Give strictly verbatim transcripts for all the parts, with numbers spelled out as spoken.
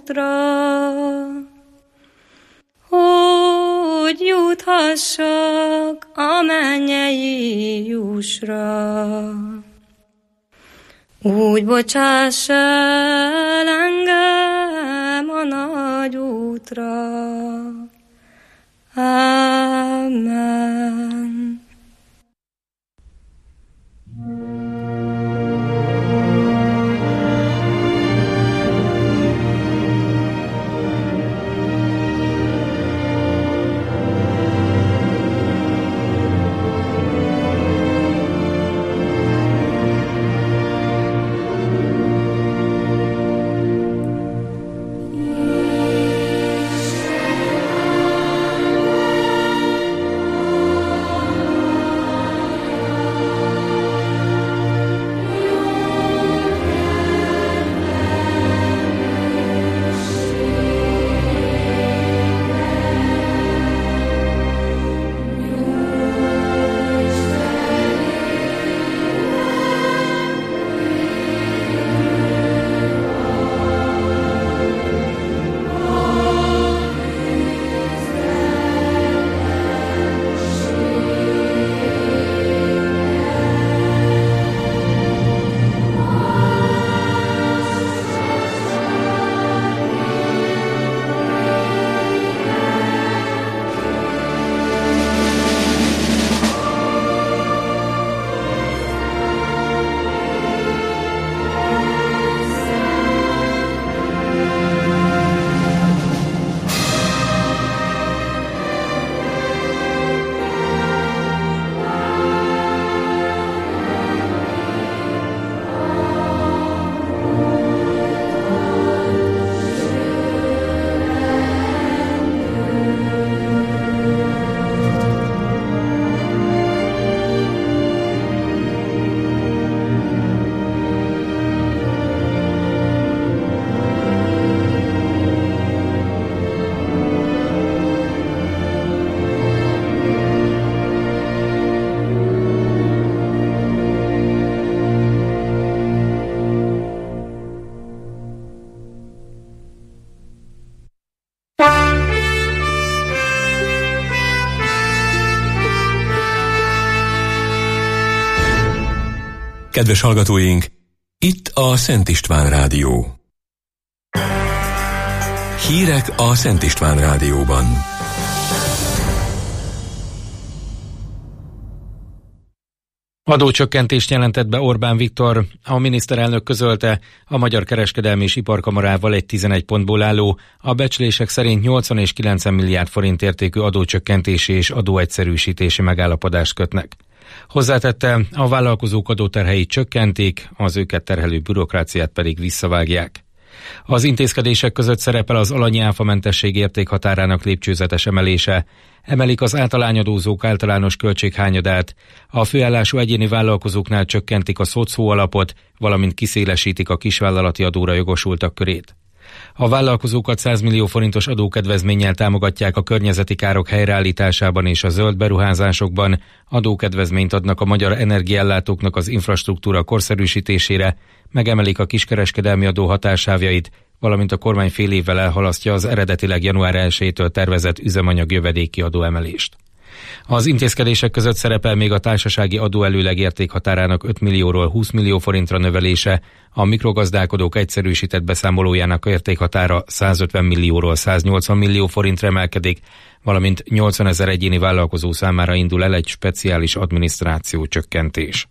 útra, hogy juthassak a mennyei jussra. Úgy bocsáss el engem a nagy útra. Amen. Kedves hallgatóink, itt a Szent István Rádió. Hírek a Szent István Rádióban. Adócsökkentést jelentett be Orbán Viktor. A miniszterelnök közölte, a Magyar Kereskedelmi és Iparkamarával egy tizenegy pontból álló, a becslések szerint nyolcvan és kilencven milliárd forint értékű adócsökkentési és adóegyszerűsítési megállapodást kötnek. Hozzátette, a vállalkozók adóterheit csökkentik, az őket terhelő bürokráciát pedig visszavágják. Az intézkedések között szerepel az alanyi áfamentesség értékhatárának lépcsőzetes emelése, emelik az általányadózók általános költséghányadát, a főállású egyéni vállalkozóknál csökkentik a szocó alapot, valamint kiszélesítik a kisvállalati adóra jogosultak körét. A vállalkozókat száz millió forintos adókedvezménnyel támogatják a környezeti károk helyreállításában és a zöld beruházásokban, adókedvezményt adnak a magyar energiaellátóknak az infrastruktúra korszerűsítésére, megemelik a kiskereskedelmi adó határsávjait, valamint a kormány fél évvel elhalasztja az eredetileg január elsejétől tervezett üzemanyag jövedéki adóemelést. Az intézkedések között szerepel még a társasági adóelőleg értékhatárának öt millióról húsz millió forintra növelése, a mikrogazdálkodók egyszerűsített beszámolójának értékhatára százötven millióról száznyolcvan millió forintra emelkedik, valamint nyolcvanezer egyéni vállalkozó számára indul el egy speciális adminisztráció csökkentés.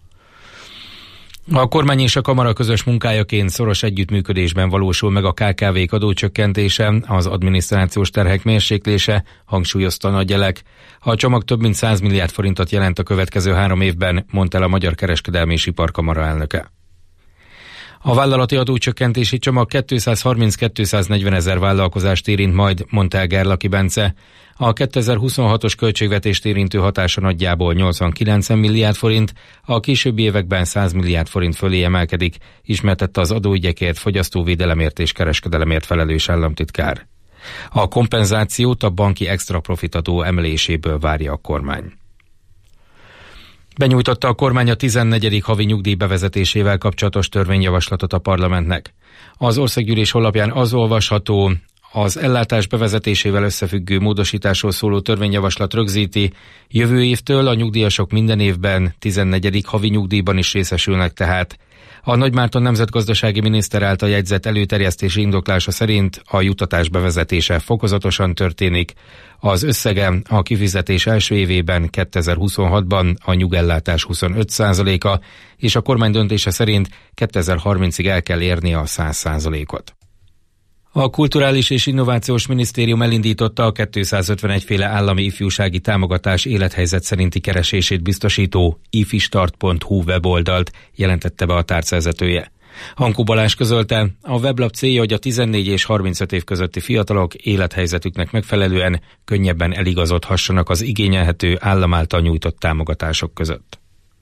A kormány és a kamara közös munkájaként szoros együttműködésben valósul meg a ká ká vék adócsökkentése, az adminisztrációs terhek mérséklése, hangsúlyozta Nagyelek. A csomag több mint száz milliárd forintot jelent a következő három évben, mondta el a Magyar Kereskedelmi és Iparkamara elnöke. A vállalati adócsökkentési csomag kétszázharminc-kétszáznegyven ezer vállalkozást érint majd, mondta el Gerlaki Bence. A kétezer-huszonhatos költségvetést érintő hatása nagyjából nyolcvan-kilencven milliárd forint, a későbbi években száz milliárd forint fölé emelkedik, ismertette az adóügyekért, fogyasztóvédelemért és kereskedelemért felelős államtitkár. A kompenzációt a banki extra profitadó emeléséből várja a kormány. Benyújtotta a kormány a tizennegyedik havi nyugdíj bevezetésével kapcsolatos törvényjavaslatot a parlamentnek. Az országgyűlés honlapján az olvasható, az ellátás bevezetésével összefüggő módosításról szóló törvényjavaslat rögzíti, jövő évtől a nyugdíjasok minden évben tizennegyedik havi nyugdíjban is részesülnek tehát. A Nagymárton nemzetgazdasági miniszter által jegyzett előterjesztési indoklása szerint a juttatás bevezetése fokozatosan történik. Az összege a kifizetés első évében kétezer-huszonhatban a nyugellátás huszonöt százaléka, és a kormány döntése szerint kétezer-harmincig el kell érni a száz százalékot. A Kulturális és Innovációs Minisztérium elindította a kétszázötvenegy féle állami ifjúsági támogatás élethelyzet szerinti keresését biztosító ifistart pont hu weboldalt, jelentette be a tárcavezetője. Hankó Balázs közölte, a weblap célja, hogy a tizennégy és harmincöt év közötti fiatalok élethelyzetüknek megfelelően könnyebben eligazodhassanak az igényelhető állam által nyújtott támogatások között.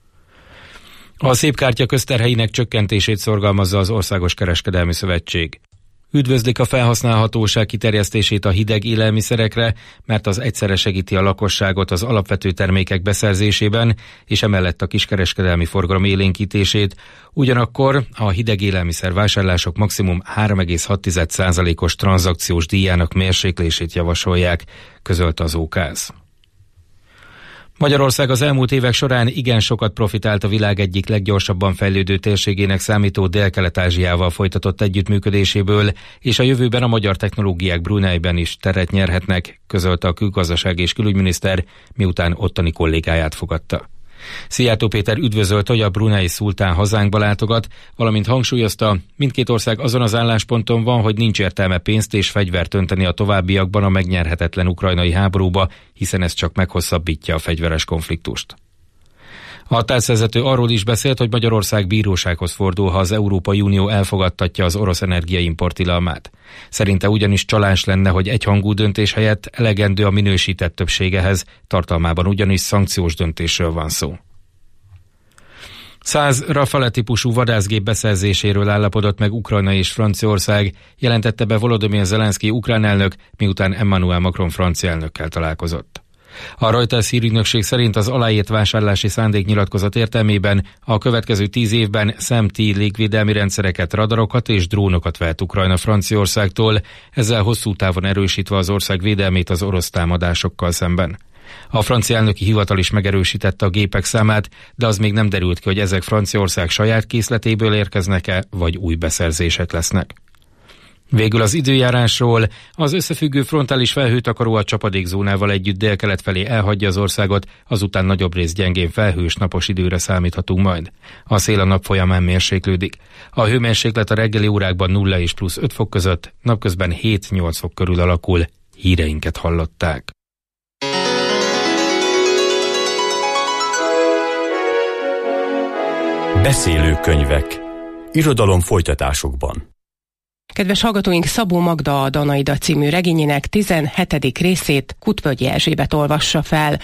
A szépkártya közterheinek csökkentését szorgalmazza az Országos Kereskedelmi Szövetség. Üdvözlik a felhasználhatóság kiterjesztését a hideg élelmiszerekre, mert az egyszerre segíti a lakosságot az alapvető termékek beszerzésében, és emellett a kiskereskedelmi forgalom élénkítését. Ugyanakkor a hideg élelmiszer vásárlások maximum három egész hat százalékos tranzakciós díjának mérséklését javasolják, közölte az ókáz. Magyarország az elmúlt évek során igen sokat profitált a világ egyik leggyorsabban fejlődő térségének számító Dél-Kelet-Ázsiával folytatott együttműködéséből, és a jövőben a magyar technológiák Bruneiben is teret nyerhetnek, közölte a külgazdaság és külügyminiszter, miután ottani kollégáját fogadta. Szijjártó Péter üdvözölte, hogy a brunei szultán hazánkba látogat, valamint hangsúlyozta, mindkét ország azon az állásponton van, hogy nincs értelme pénzt és fegyvert önteni a továbbiakban a megnyerhetetlen ukrajnai háborúba, hiszen ez csak meghosszabbítja a fegyveres konfliktust. A tárcvezető arról is beszélt, hogy Magyarország bírósághoz fordul, ha az Európai Unió elfogadtatja az orosz energiaimport tilalmát. Szerinte ugyanis csalás lenne, hogy egyhangú döntés helyett elegendő a minősített többségehez, tartalmában ugyanis szankciós döntésről van szó. Száz Rafale típusú vadászgép beszerzéséről állapodott meg Ukrajna és Franciaország, jelentette be Volodymyr Zelenszky ukrán elnök, miután Emmanuel Macron francia elnökkel találkozott. A Reuters hírügynökség szerint az aláírt vásárlási szándéknyilatkozat értelmében a következő tíz évben SAM-T légvédelmi rendszereket, radarokat és drónokat vehet Ukrajna Franciaországtól, ezzel hosszú távon erősítve az ország védelmét az orosz támadásokkal szemben. A francia elnöki hivatal is megerősítette a gépek számát, de az még nem derült ki, hogy ezek Franciaország saját készletéből érkeznek-e, vagy új beszerzések lesznek. Végül az időjárásról: az összefüggő frontális felhőtakaró a csapadékzónával együtt délkelet felé elhagyja az országot, azután nagyobb rész gyengén felhős napos időre számíthatunk majd. A szél a nap folyamán mérséklődik. A hőmérséklet a reggeli órákban nulla és plusz öt fok között, napközben hét-nyolc fok körül alakul. Híreinket hallották. Beszélő könyvek. Irodalom folytatásokban. Kedves hallgatóink, Szabó Magda a Danaida című regényének tizenhetedik részét Kutvölgyi Erzsébet olvassa fel.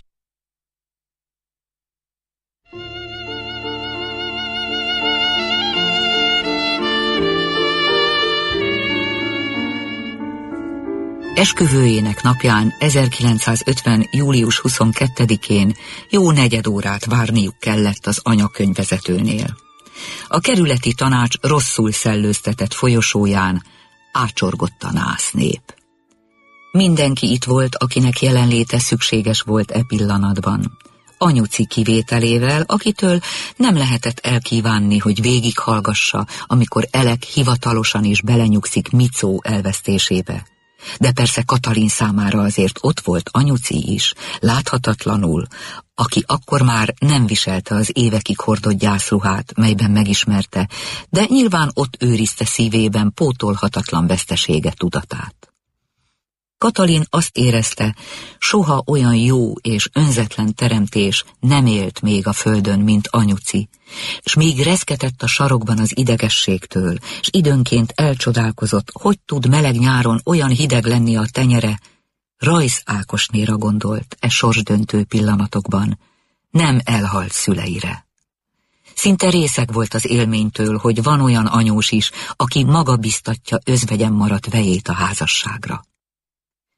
Esküvőjének napján ezerkilencszázötven. július huszonkettedikén jó negyed órát várniuk kellett az anyakönyvvezetőnél. A kerületi tanács rosszul szellőztetett folyosóján ácsorgott a násznép. Mindenki itt volt, akinek jelenléte szükséges volt e pillanatban. Anyuci kivételével, akitől nem lehetett elkívánni, hogy végighallgassa, amikor Elek hivatalosan is belenyugszik Micó elvesztésébe. De persze Katalin számára azért ott volt anyuci is, láthatatlanul, aki akkor már nem viselte az évekig hordott gyászruhát, melyben megismerte, de nyilván ott őrizte szívében pótolhatatlan vesztesége tudatát. Katalin azt érezte, soha olyan jó és önzetlen teremtés nem élt még a földön, mint anyuci, s még reszketett a sarokban az idegességtől, s időnként elcsodálkozott, hogy tud meleg nyáron olyan hideg lenni a tenyere. Rajsz Ákosnéra gondolt e sorsdöntő pillanatokban, nem elhalt szüleire. Szinte részeg volt az élménytől, hogy van olyan anyós is, aki maga biztatja özvegyen maradt vejét a házasságra.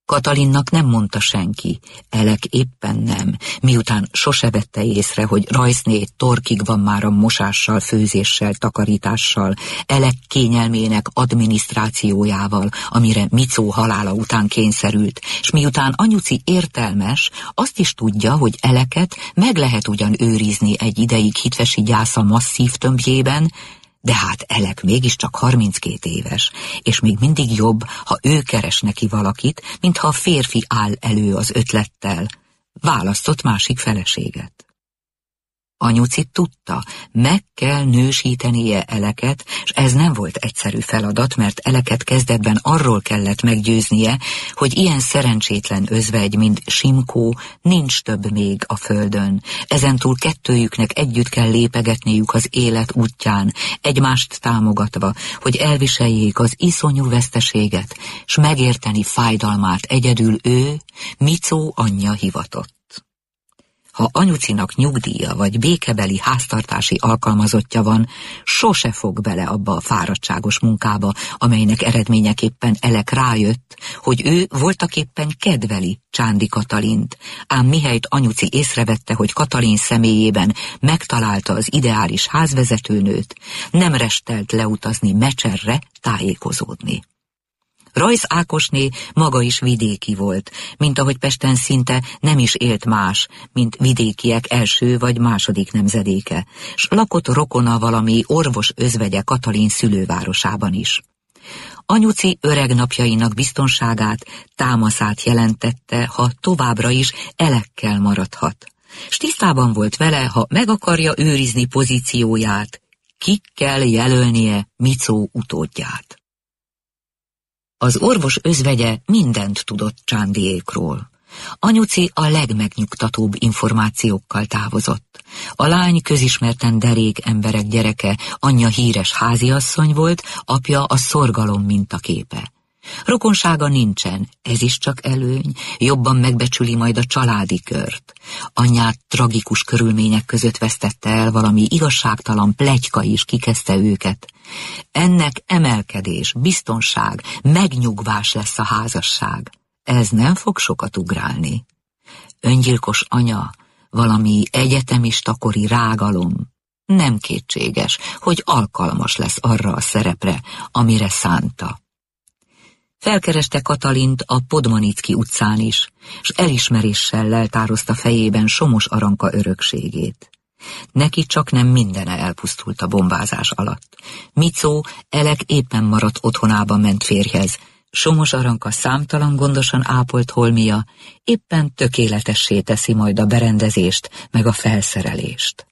Katalinnak nem mondta senki, Elek éppen nem, miután sose vette észre, hogy Rajszné torkig van már a mosással, főzéssel, takarítással, Elek kényelmének adminisztrációjával, amire Micó halála után kényszerült, s miután anyuci értelmes, azt is tudja, hogy Eleket meg lehet ugyan őrizni egy ideig hitvesi gyásza masszív tömbjében, de hát Elek mégiscsak harminckét éves, és még mindig jobb, ha ő keres neki valakit, mintha a férfi áll elő az ötlettel. Választott másik feleséget. Anyuci tudta, meg kell nősítenie Eleket, és ez nem volt egyszerű feladat, mert Eleket kezdetben arról kellett meggyőznie, hogy ilyen szerencsétlen özvegy, mint Simkó, nincs több még a földön. Ezentúl kettőjüknek együtt kell lépegetniük az élet útján, egymást támogatva, hogy elviseljék az iszonyú veszteséget, s megérteni fájdalmát egyedül ő, Micó anyja hivatott. Ha anyucinak nyugdíja vagy békebeli háztartási alkalmazottja van, sose fog bele abba a fáradtságos munkába, amelynek eredményeképpen Elek rájött, hogy ő voltaképpen kedveli Csándi Katalint, ám mihelyt anyuci észrevette, hogy Katalin személyében megtalálta az ideális házvezetőnőt, nem restelt leutazni Mecserre tájékozódni. Rajsz Ákosné maga is vidéki volt, mint ahogy Pesten szinte nem is élt más, mint vidékiek első vagy második nemzedéke, s lakott rokona valami orvos özvegye Katalin szülővárosában is. Anyuci öreg napjainak biztonságát, támaszát jelentette, ha továbbra is Elekkel maradhat. S tisztában volt vele, ha meg akarja őrizni pozícióját, ki kell jelölnie Micó utódját. Az orvos özvegye mindent tudott Csándiékról. Anyuci a legmegnyugtatóbb információkkal távozott. A lány közismerten derék emberek gyereke, anyja híres háziasszony volt, apja a szorgalom mintaképe. Rokonsága nincsen, ez is csak előny, jobban megbecsüli majd a családi kört. Anyját tragikus körülmények között vesztette el, valami igazságtalan pletyka is kikezdte őket. Ennek emelkedés, biztonság, megnyugvás lesz a házasság. Ez nem fog sokat ugrálni. Öngyilkos anya, valami egyetemistakori rágalom. Nem kétséges, hogy alkalmas lesz arra a szerepre, amire szánta. Felkereste Katalint a Podmanicki utcán is, s elismeréssel leltározta fejében Somos Aranka örökségét. Neki csak nem mindene elpusztult a bombázás alatt. Micó Elek éppen maradt otthonában ment férjhez. Somos Aranka számtalan gondosan ápolt holmia éppen tökéletessé teszi majd a berendezést meg a felszerelést.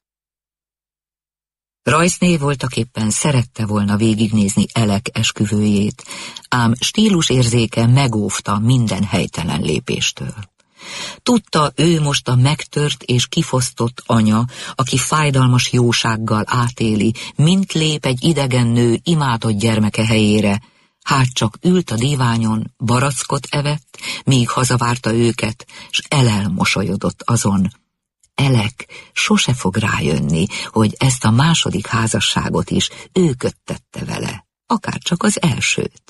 Rajszné voltaképpen szerette volna végignézni Elek esküvőjét, ám stílusérzéke megóvta minden helytelen lépéstől. Tudta, ő most a megtört és kifosztott anya, aki fájdalmas jósággal átéli, mint lép egy idegen nő imádott gyermeke helyére, hát csak ült a díványon, barackot evett, míg hazavárta őket, s elelmosolyodott azon. Elek sose fog rájönni, hogy ezt a második házasságot is ő köttette vele, akár csak az elsőt.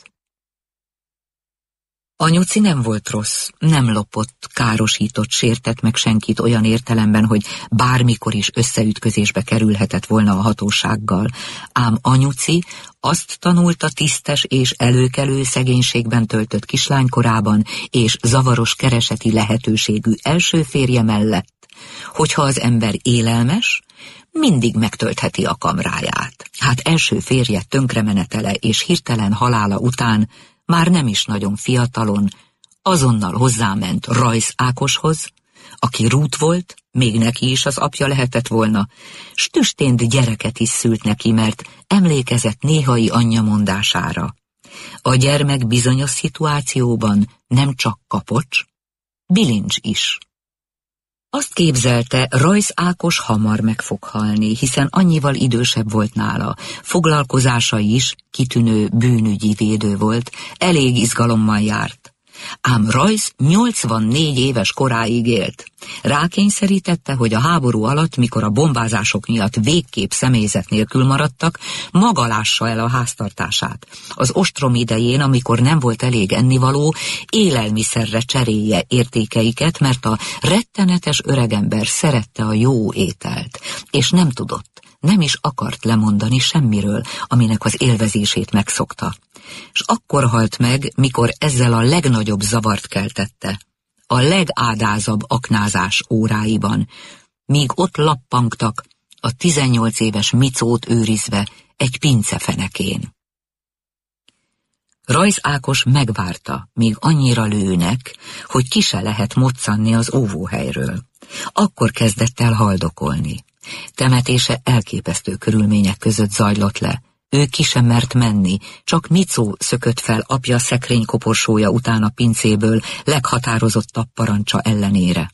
Anyuci nem volt rossz, nem lopott, károsított, sértett meg senkit olyan értelemben, hogy bármikor is összeütközésbe kerülhetett volna a hatósággal, ám anyuci azt tanulta tisztes és előkelő szegénységben töltött kislánykorában és zavaros kereseti lehetőségű első férje mellett, hogyha az ember élelmes, mindig megtöltheti a kamráját. Hát első férje tönkremenetele és hirtelen halála után már nem is nagyon fiatalon, azonnal hozzáment Rajsz Ákoshoz, aki rút volt, még neki is az apja lehetett volna, s tüstént gyereket is szült neki, mert emlékezett néhai anyja mondására. A gyermek bizonyos szituációban nem csak kapocs, bilincs is. Azt képzelte, Rajsz Ákos hamar meg fog halni, hiszen annyival idősebb volt nála. Foglalkozása is, kitűnő bűnügyi védő volt, elég izgalommal járt. Ám Rajsz nyolcvannégy éves koráig élt. Rákényszerítette, hogy a háború alatt, mikor a bombázások miatt végképp személyzet nélkül maradtak, maga lássa el a háztartását. Az ostrom idején, amikor nem volt elég ennivaló, élelmiszerre cserélje értékeiket, mert a rettenetes öregember szerette a jó ételt, és nem tudott, nem is akart lemondani semmiről, aminek az élvezését megszokta. S akkor halt meg, mikor ezzel a legnagyobb zavart keltette, a legádázabb aknázás óráiban, míg ott lappangtak a tizennyolc éves Micót őrizve egy pincefenekén. Rajsz Ákos megvárta, míg annyira lőnek, hogy ki se lehet moccanni az óvóhelyről. Akkor kezdett el haldokolni. Temetése elképesztő körülmények között zajlott le. Ő ki sem mert menni, csak Micó szökött fel apja szekrény koporsója után a pincéből leghatározottabb parancsa ellenére.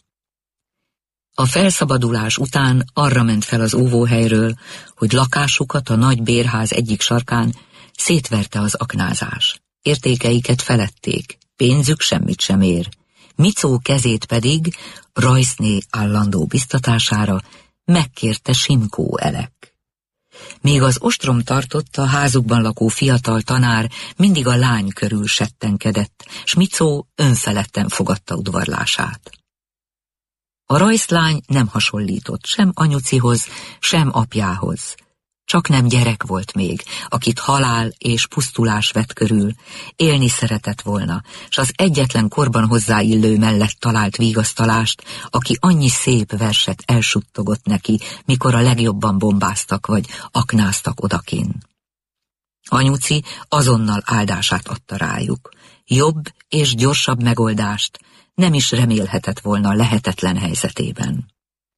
A felszabadulás után arra ment fel az óvóhelyről, hogy lakásukat a nagy bérház egyik sarkán szétverte az aknázás. Értékeiket felették, pénzük semmit sem ér. Micó kezét pedig Rajszné állandó biztatására megkérte Simkó Elek. Míg az ostrom tartott, a házukban lakó fiatal tanár mindig a lány körül settenkedett, s Micó önfeledten fogadta udvarlását. A Rajszlány nem hasonlított sem anyucihoz, sem apjához. Csak nem gyerek volt még, akit halál és pusztulás vett körül, élni szeretett volna, s az egyetlen korban hozzáillő mellett talált vigasztalást, aki annyi szép verset elsuttogott neki, mikor a legjobban bombáztak vagy aknáztak odakin. Anyuci azonnal áldását adta rájuk. Jobb és gyorsabb megoldást nem is remélhetett volna a lehetetlen helyzetében.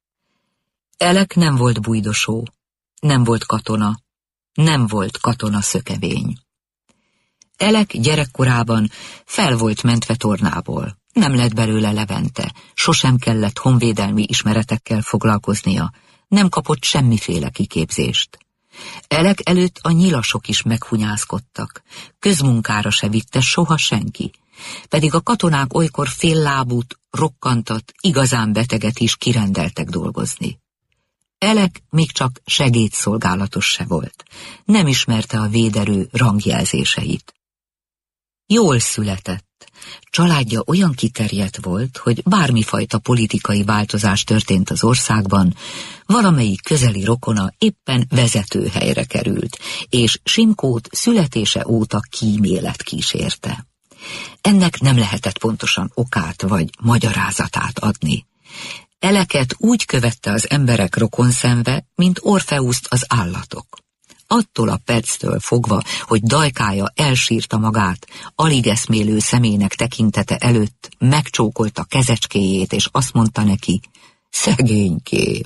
Elek nem volt bujdosó, nem volt katona, nem volt katona szökevény. Elek gyerekkorában fel volt mentve tornából, nem lett belőle levente, sosem kellett honvédelmi ismeretekkel foglalkoznia, nem kapott semmiféle kiképzést. Elek előtt a nyilasok is meghunyászkodtak, közmunkára se vitte soha senki, pedig a katonák olykor féllábút, rokkantat, igazán beteget is kirendeltek dolgozni. Elek még csak segédszolgálatos se volt, nem ismerte a véderő rangjelzéseit. Jól született, családja olyan kiterjedt volt, hogy bármifajta politikai változás történt az országban, valamelyik közeli rokona éppen vezetőhelyre került, és Simkót születése óta kímélet kísérte. Ennek nem lehetett pontosan okát vagy magyarázatát adni. Eleket úgy követte az emberek rokonszenve, mint Orfeuszt az állatok. Attól a perctől fogva, hogy dajkája elsírta magát, alig eszmélő szemének tekintete előtt megcsókolta kezecskéjét, és azt mondta neki, szegénykém.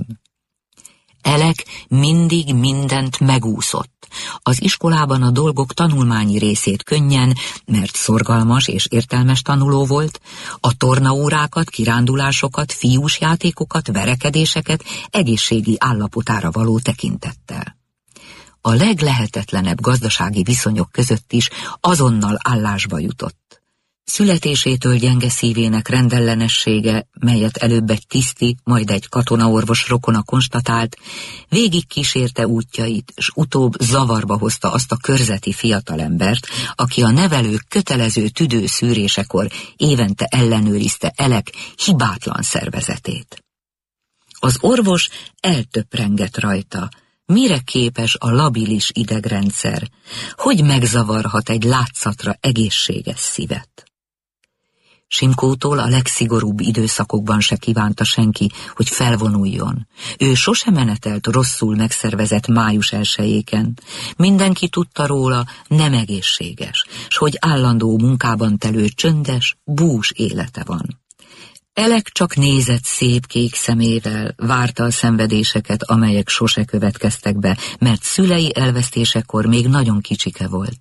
Elek mindig mindent megúszott. Az iskolában a dolgok tanulmányi részét könnyen, mert szorgalmas és értelmes tanuló volt, a tornaórákat, kirándulásokat, fiús játékokat, verekedéseket egészségi állapotára való tekintettel. A leglehetetlenebb gazdasági viszonyok között is azonnal állásba jutott. Születésétől gyenge szívének rendellenessége, melyet előbb egy tiszti, majd egy katonaorvos rokona konstatált, végig kísérte útjait, s utóbb zavarba hozta azt a körzeti fiatalembert, aki a nevelők kötelező tüdőszűrésekor évente ellenőrizte Elek hibátlan szervezetét. Az orvos eltöprengett rajta, mire képes a labilis idegrendszer, hogy megzavarhat egy látszatra egészséges szívet. Simkótól a legszigorúbb időszakokban se kívánta senki, hogy felvonuljon. Ő sose menetelt rosszul megszervezett május elsejéken. Mindenki tudta róla, nem egészséges, s hogy állandó munkában telő csöndes, bús élete van. Elek csak nézett szép kék szemével, várta a szenvedéseket, amelyek sose következtek be, mert szülei elvesztésekor még nagyon kicsike volt.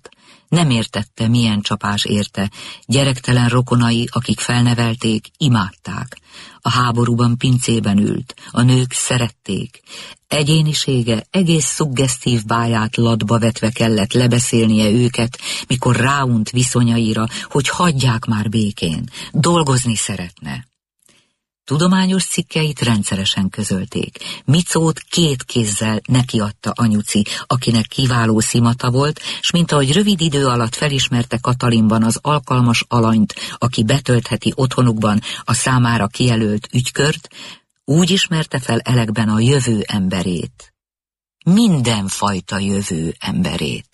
Nem értette, milyen csapás érte. Gyerektelen rokonai, akik felnevelték, imádták. A háborúban pincében ült, a nők szerették. Egyénisége egész szuggesztív báját latba vetve kellett lebeszélnie őket, mikor ráunt viszonyaira, hogy hagyják már békén, dolgozni szeretne. Tudományos cikkeit rendszeresen közölték. Micót két kézzel nekiadta anyuci, akinek kiváló szimata volt, s mint ahogy rövid idő alatt felismerte Katalinban az alkalmas alanyt, aki betöltheti otthonukban a számára kijelölt ügykört, úgy ismerte fel Elekben a jövő emberét. Mindenfajta jövő emberét.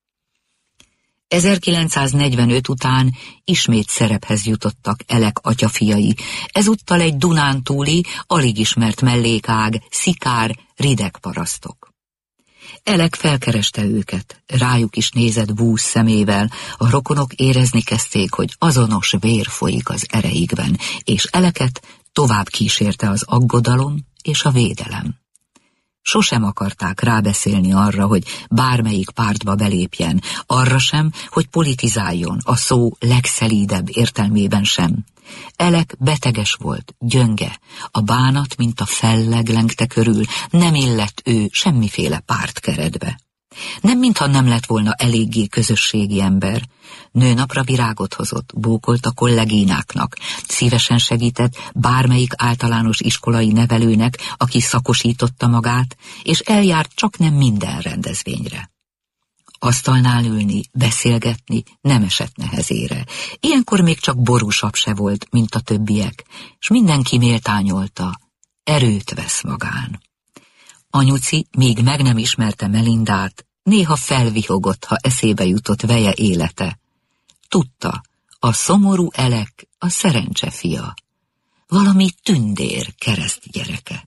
ezerkilencszáznegyvenöt után ismét szerephez jutottak Elek atyafiai, ezúttal egy Dunántúli, alig ismert mellékág, szikár, rideg parasztok. Elek felkereste őket, rájuk is nézett bús szemével, a rokonok érezni kezdték, hogy azonos vér folyik az ereikben, és Eleket tovább kísérte az aggodalom és a védelem. Sosem akarták rábeszélni arra, hogy bármelyik pártba belépjen, arra sem, hogy politizáljon, a szó legszelídebb értelmében sem. Elek beteges volt, gyönge, a bánat, mint a felleg lengte körül, nem illett ő semmiféle pártkeretbe. Nem mintha nem lett volna eléggé közösségi ember. Nőnapra virágot hozott, bókolt a kollegínáknak, szívesen segített bármelyik általános iskolai nevelőnek, aki szakosította magát, és eljárt csak nem minden rendezvényre. Asztalnál ülni, beszélgetni nem esett nehezére. Ilyenkor még csak borúsabb se volt, mint a többiek, és mindenki méltányolta, erőt vesz magán. Anyuci, míg meg nem ismerte Melindát, néha felvihogott, ha eszébe jutott veje élete. Tudta, a szomorú Elek a szerencse fia, valami tündér keresztgyereke.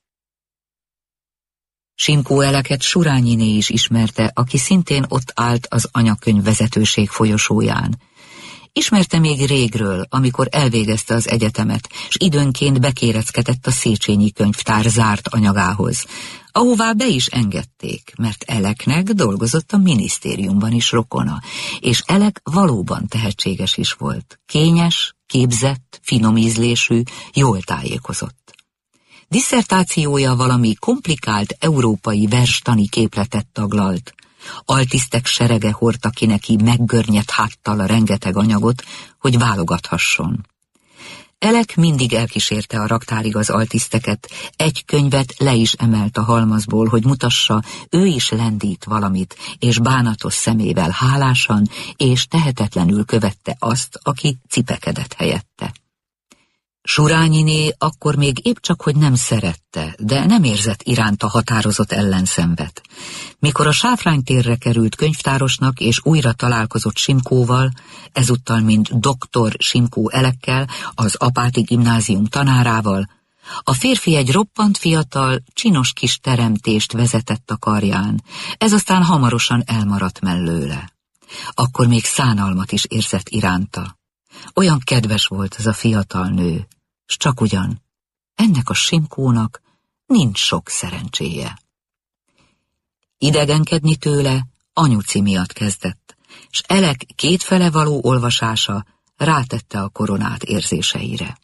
Simkó Eleket Surányiné is ismerte, aki szintén ott állt az anyakönyv vezetőség folyosóján. Ismerte még régről, amikor elvégezte az egyetemet, s időnként bekéreckedett a Széchenyi könyvtár zárt anyagához, ahová be is engedték, mert Eleknek dolgozott a minisztériumban is rokona, és Elek valóban tehetséges is volt, kényes, képzett, finom ízlésű, jól tájékozott. Disszertációja valami komplikált európai verstani képletet taglalt. Altisztek serege hordta ki neki meggörnyedt háttal a rengeteg anyagot, hogy válogathasson. Elek mindig elkísérte a raktárig az altiszteket, egy könyvet le is emelt a halmazból, hogy mutassa, ő is lendít valamit, és bánatos szemével hálásan és tehetetlenül követte azt, aki cipekedett helyette. Surányiné akkor még épp csak, hogy nem szerette, de nem érzett iránta határozott ellenszenvet. Mikor a Sáfránytérre került könyvtárosnak és újra találkozott Simkóval, ezúttal mint doktor Simkó Elekkel, az Apáti Gimnázium tanárával, a férfi egy roppant fiatal, csinos kis teremtést vezetett a karján, ez aztán hamarosan elmaradt mellőle. Akkor még szánalmat is érzett iránta. Olyan kedves volt ez a fiatal nő, s csak ugyan, ennek a Simkónak nincs sok szerencséje. Idegenkedni tőle anyuci miatt kezdett, s Elek kétfele való olvasása rátette a koronát érzéseire.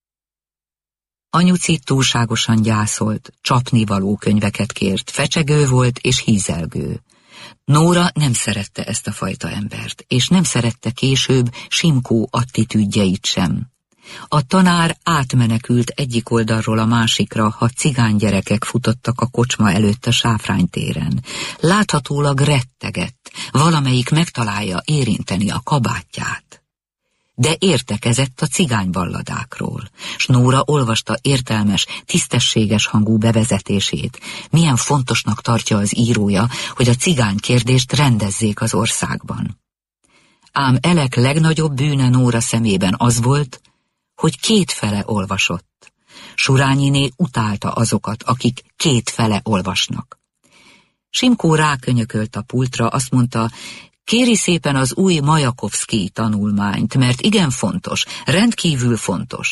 Anyuci túlságosan gyászolt, csapnivaló könyveket kért, fecsegő volt és hízelgő. Nóra nem szerette ezt a fajta embert, és nem szerette később Simkó attitűdjeit sem. A tanár átmenekült egyik oldalról a másikra, ha cigánygyerekek futottak a kocsma előtt a Sáfránytéren. Láthatólag rettegett, valamelyik megtalálja érinteni a kabátját. De értekezett a cigányballadákról, s Nóra olvasta értelmes, tisztességes hangú bevezetését. Milyen fontosnak tartja az írója, hogy a cigánykérdést rendezzék az országban. Ám Elek legnagyobb bűne Nóra szemében az volt, hogy kétfele olvasott. Surányiné utálta azokat, akik kétfele olvasnak. Simkó rákönyökölt a pultra, azt mondta, kéri szépen az új Majakovszkij tanulmányt, mert igen fontos, rendkívül fontos.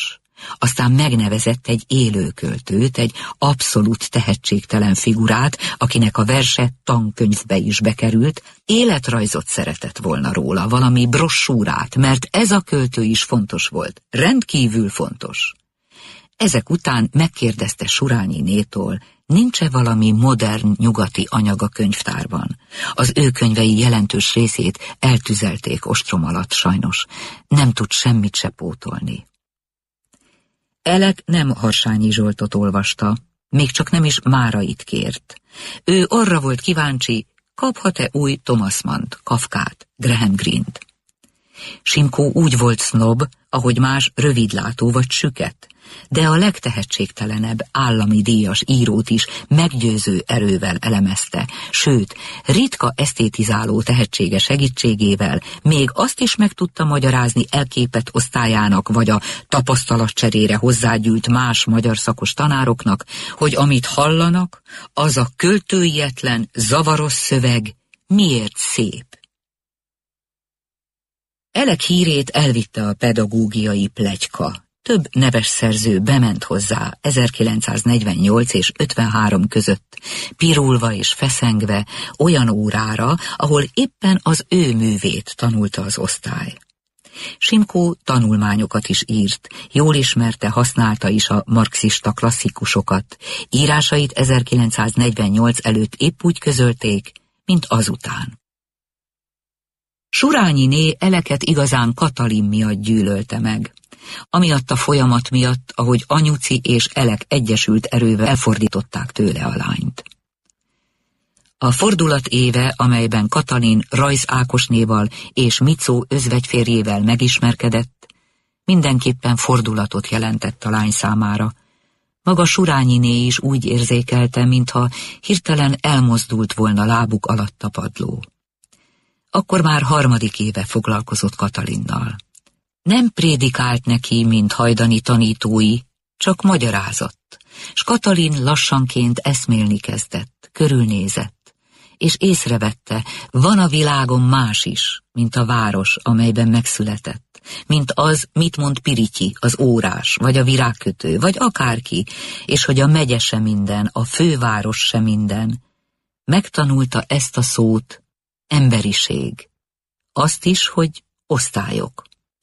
aztán megnevezett egy élő költőt, egy abszolút tehetségtelen figurát, akinek a verse tankönyvbe is bekerült, életrajzot szeretett volna róla, valami brossúrát, mert ez a költő is fontos volt, rendkívül fontos. Ezek után megkérdezte Surányi Nétól, nincs-e valami modern nyugati anyag a könyvtárban. Az ő könyvei jelentős részét eltüzelték ostrom alatt sajnos, nem tud semmit se pótolni. Elek nem Harsányi Zsoltot olvasta, még csak nem is Márait kért. Ő arra volt kíváncsi, kaphat-e új Thomas Mannt, Kafkát, Graham Greene-t. Simkó úgy volt sznob, ahogy más rövidlátó vagy süket, de a legtehetségtelenebb állami díjas írót is meggyőző erővel elemezte, sőt, ritka esztétizáló tehetsége segítségével még azt is meg tudta magyarázni elképett osztályának vagy a tapasztalatcserére hozzágyűlt más magyar szakos tanároknak, hogy amit hallanak, az a költőietlen, zavaros szöveg miért szép. Elek hírét elvitte a pedagógiai pletyka. Több neves szerző bement hozzá ezerkilencszáznegyvennyolc és ötvenhárom között, pirulva és feszengve olyan órára, ahol éppen az ő művét tanulta az osztály. Simkó tanulmányokat is írt, jól ismerte, használta is a marxista klasszikusokat. Írásait ezerkilencszáznegyvennyolc előtt épp úgy közölték, mint azután. Surányiné Eleket igazán Katalin miatt gyűlölte meg. Amiatt a folyamat miatt, ahogy Anyuci és Elek egyesült erővel elfordították tőle a lányt. A fordulat éve, amelyben Katalin Rajz Ákosnéval és Micó özvegyférjével megismerkedett, mindenképpen fordulatot jelentett a lány számára. Maga Surányiné is úgy érzékelte, mintha hirtelen elmozdult volna lábuk alatt a padló. Akkor már harmadik éve foglalkozott Katalinnal. Nem prédikált neki, mint hajdani tanítói, csak magyarázott, s Katalin lassanként eszmélni kezdett, körülnézett, és észrevette, van a világon más is, mint a város, amelyben megszületett, mint az, mit mond Pirityi, az órás, vagy a virágkötő, vagy akárki, és hogy a megye se minden, a főváros se minden. Megtanulta ezt a szót, emberiség, azt is, hogy osztályok.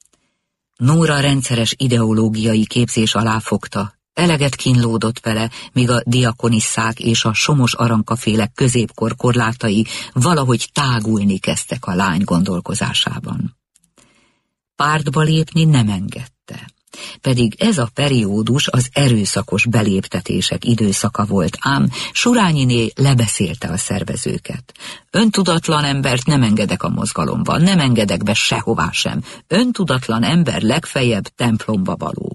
Nóra rendszeres ideológiai képzés alá fogta, eleget kínlódott vele, míg a diakonisszák és a Somos Arankafélek középkor korlátai valahogy tágulni kezdtek a lány gondolkozásában. Pártba lépni nem engedte, pedig ez a periódus az erőszakos beléptetések időszaka volt, ám Surányiné lebeszélte a szervezőket. Öntudatlan embert nem engedek a mozgalomban, nem engedek be sehová sem. Öntudatlan ember legfeljebb templomba való.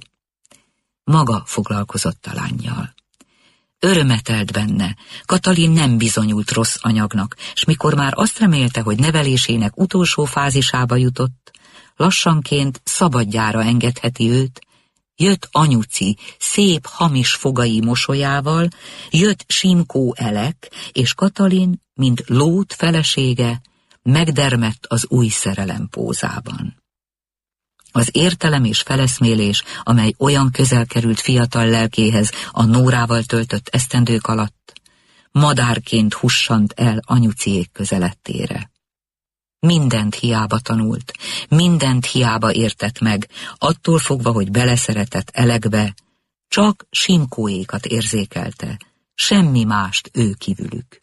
Maga foglalkozott a lánnyal. Örömetelt benne, Katalin nem bizonyult rossz anyagnak, s mikor már azt remélte, hogy nevelésének utolsó fázisába jutott, lassanként szabadjára engedheti őt, jött Anyuci szép hamis fogai mosolyával, jött Simkó Elek, és Katalin, mint Lót felesége, megdermedt az új szerelem pózában. Az értelem és feleszmélés, amely olyan közel került fiatal lelkéhez a Nórával töltött esztendők alatt, madárként hussant el Anyuciék közelettére. Mindent hiába tanult, mindent hiába értett meg, attól fogva, hogy beleszeretett Elekbe, csak Simkóékat érzékelte, semmi mást ő kívülük.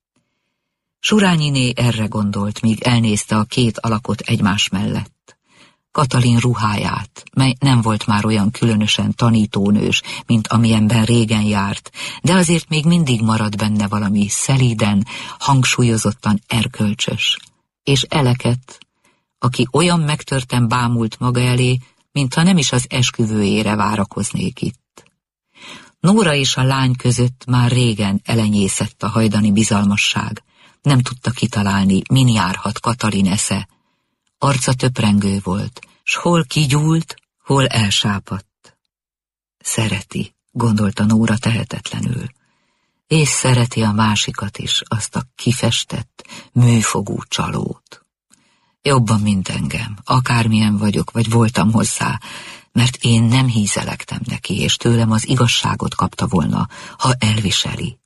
Surányiné erre gondolt, míg elnézte a két alakot egymás mellett. Katalin ruháját, mely nem volt már olyan különösen tanítónős, mint amilyenben régen járt, de azért még mindig maradt benne valami szelíden, hangsúlyozottan erkölcsös, és Eleket, aki olyan megtörten bámult maga elé, mintha nem is az esküvőjére várakoznék itt. Nóra és a lány között már régen elenyészett a hajdani bizalmasság, nem tudta kitalálni, min járhat Katalin esze. Arca töprengő volt, s hol kigyúlt, hol elsápadt. Szereti, gondolta Nóra tehetetlenül, és szereti a másikat is, azt a kifestett, műfogú csalót. Jobban, mint engem, akármilyen vagyok, vagy voltam hozzá, mert én nem hízelektem neki, és tőlem az igazságot kapta volna, ha elviseli.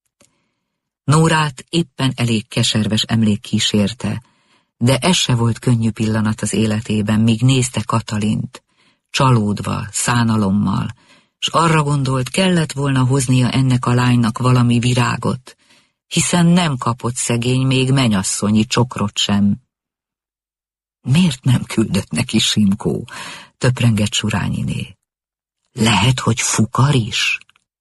Nórát éppen elég keserves emlék kísérte, de ez se volt könnyű pillanat az életében, míg nézte Katalint, csalódva, szánalommal, s arra gondolt, kellett volna hoznia ennek a lánynak valami virágot, hiszen nem kapott szegény még menyasszonyi csokrot sem. Miért nem küldött neki Simkó? Töprengett Surányiné. Lehet, hogy fukar is?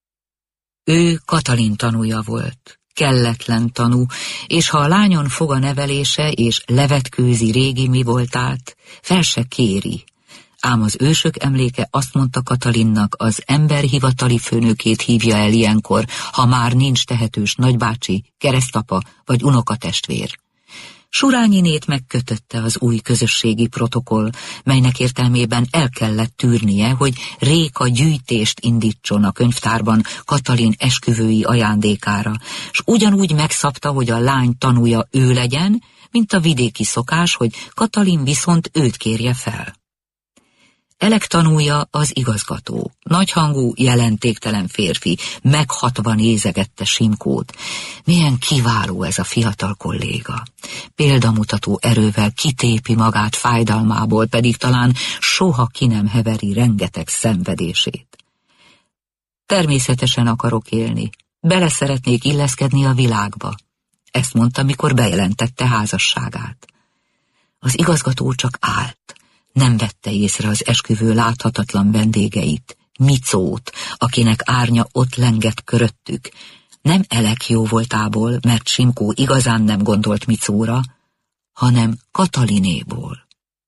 Ő Katalin tanúja volt, kelletlen tanú, és ha a lányon fog a nevelése és levetkőzi régi mi voltát, fel se kéri. Ám az ősök emléke azt mondta Katalinnak, az ember hivatali főnökét hívja el ilyenkor, ha már nincs tehetős nagybácsi, keresztapa vagy unokatestvér. Surányinét megkötötte az új közösségi protokoll, melynek értelmében el kellett tűrnie, hogy Réka gyűjtést indítson a könyvtárban Katalin esküvői ajándékára, s ugyanúgy megszabta, hogy a lány tanúja ő legyen, mint a vidéki szokás, hogy Katalin viszont őt kérje fel. Elek tanúja az igazgató, nagyhangú, jelentéktelen férfi, meghatva nézegette Simkót. Milyen kiváló ez a fiatal kolléga. Példamutató erővel kitépi magát fájdalmából, pedig talán soha ki nem heveri rengeteg szenvedését. Természetesen akarok élni, bele szeretnék illeszkedni a világba. Ezt mondta, mikor bejelentette házasságát. Az igazgató csak állt. Nem vette észre az esküvő láthatatlan vendégeit, Micót, akinek árnya ott lengett köröttük. Nem Elek jó voltából, mert Simkó igazán nem gondolt Micóra, hanem Katalinéból.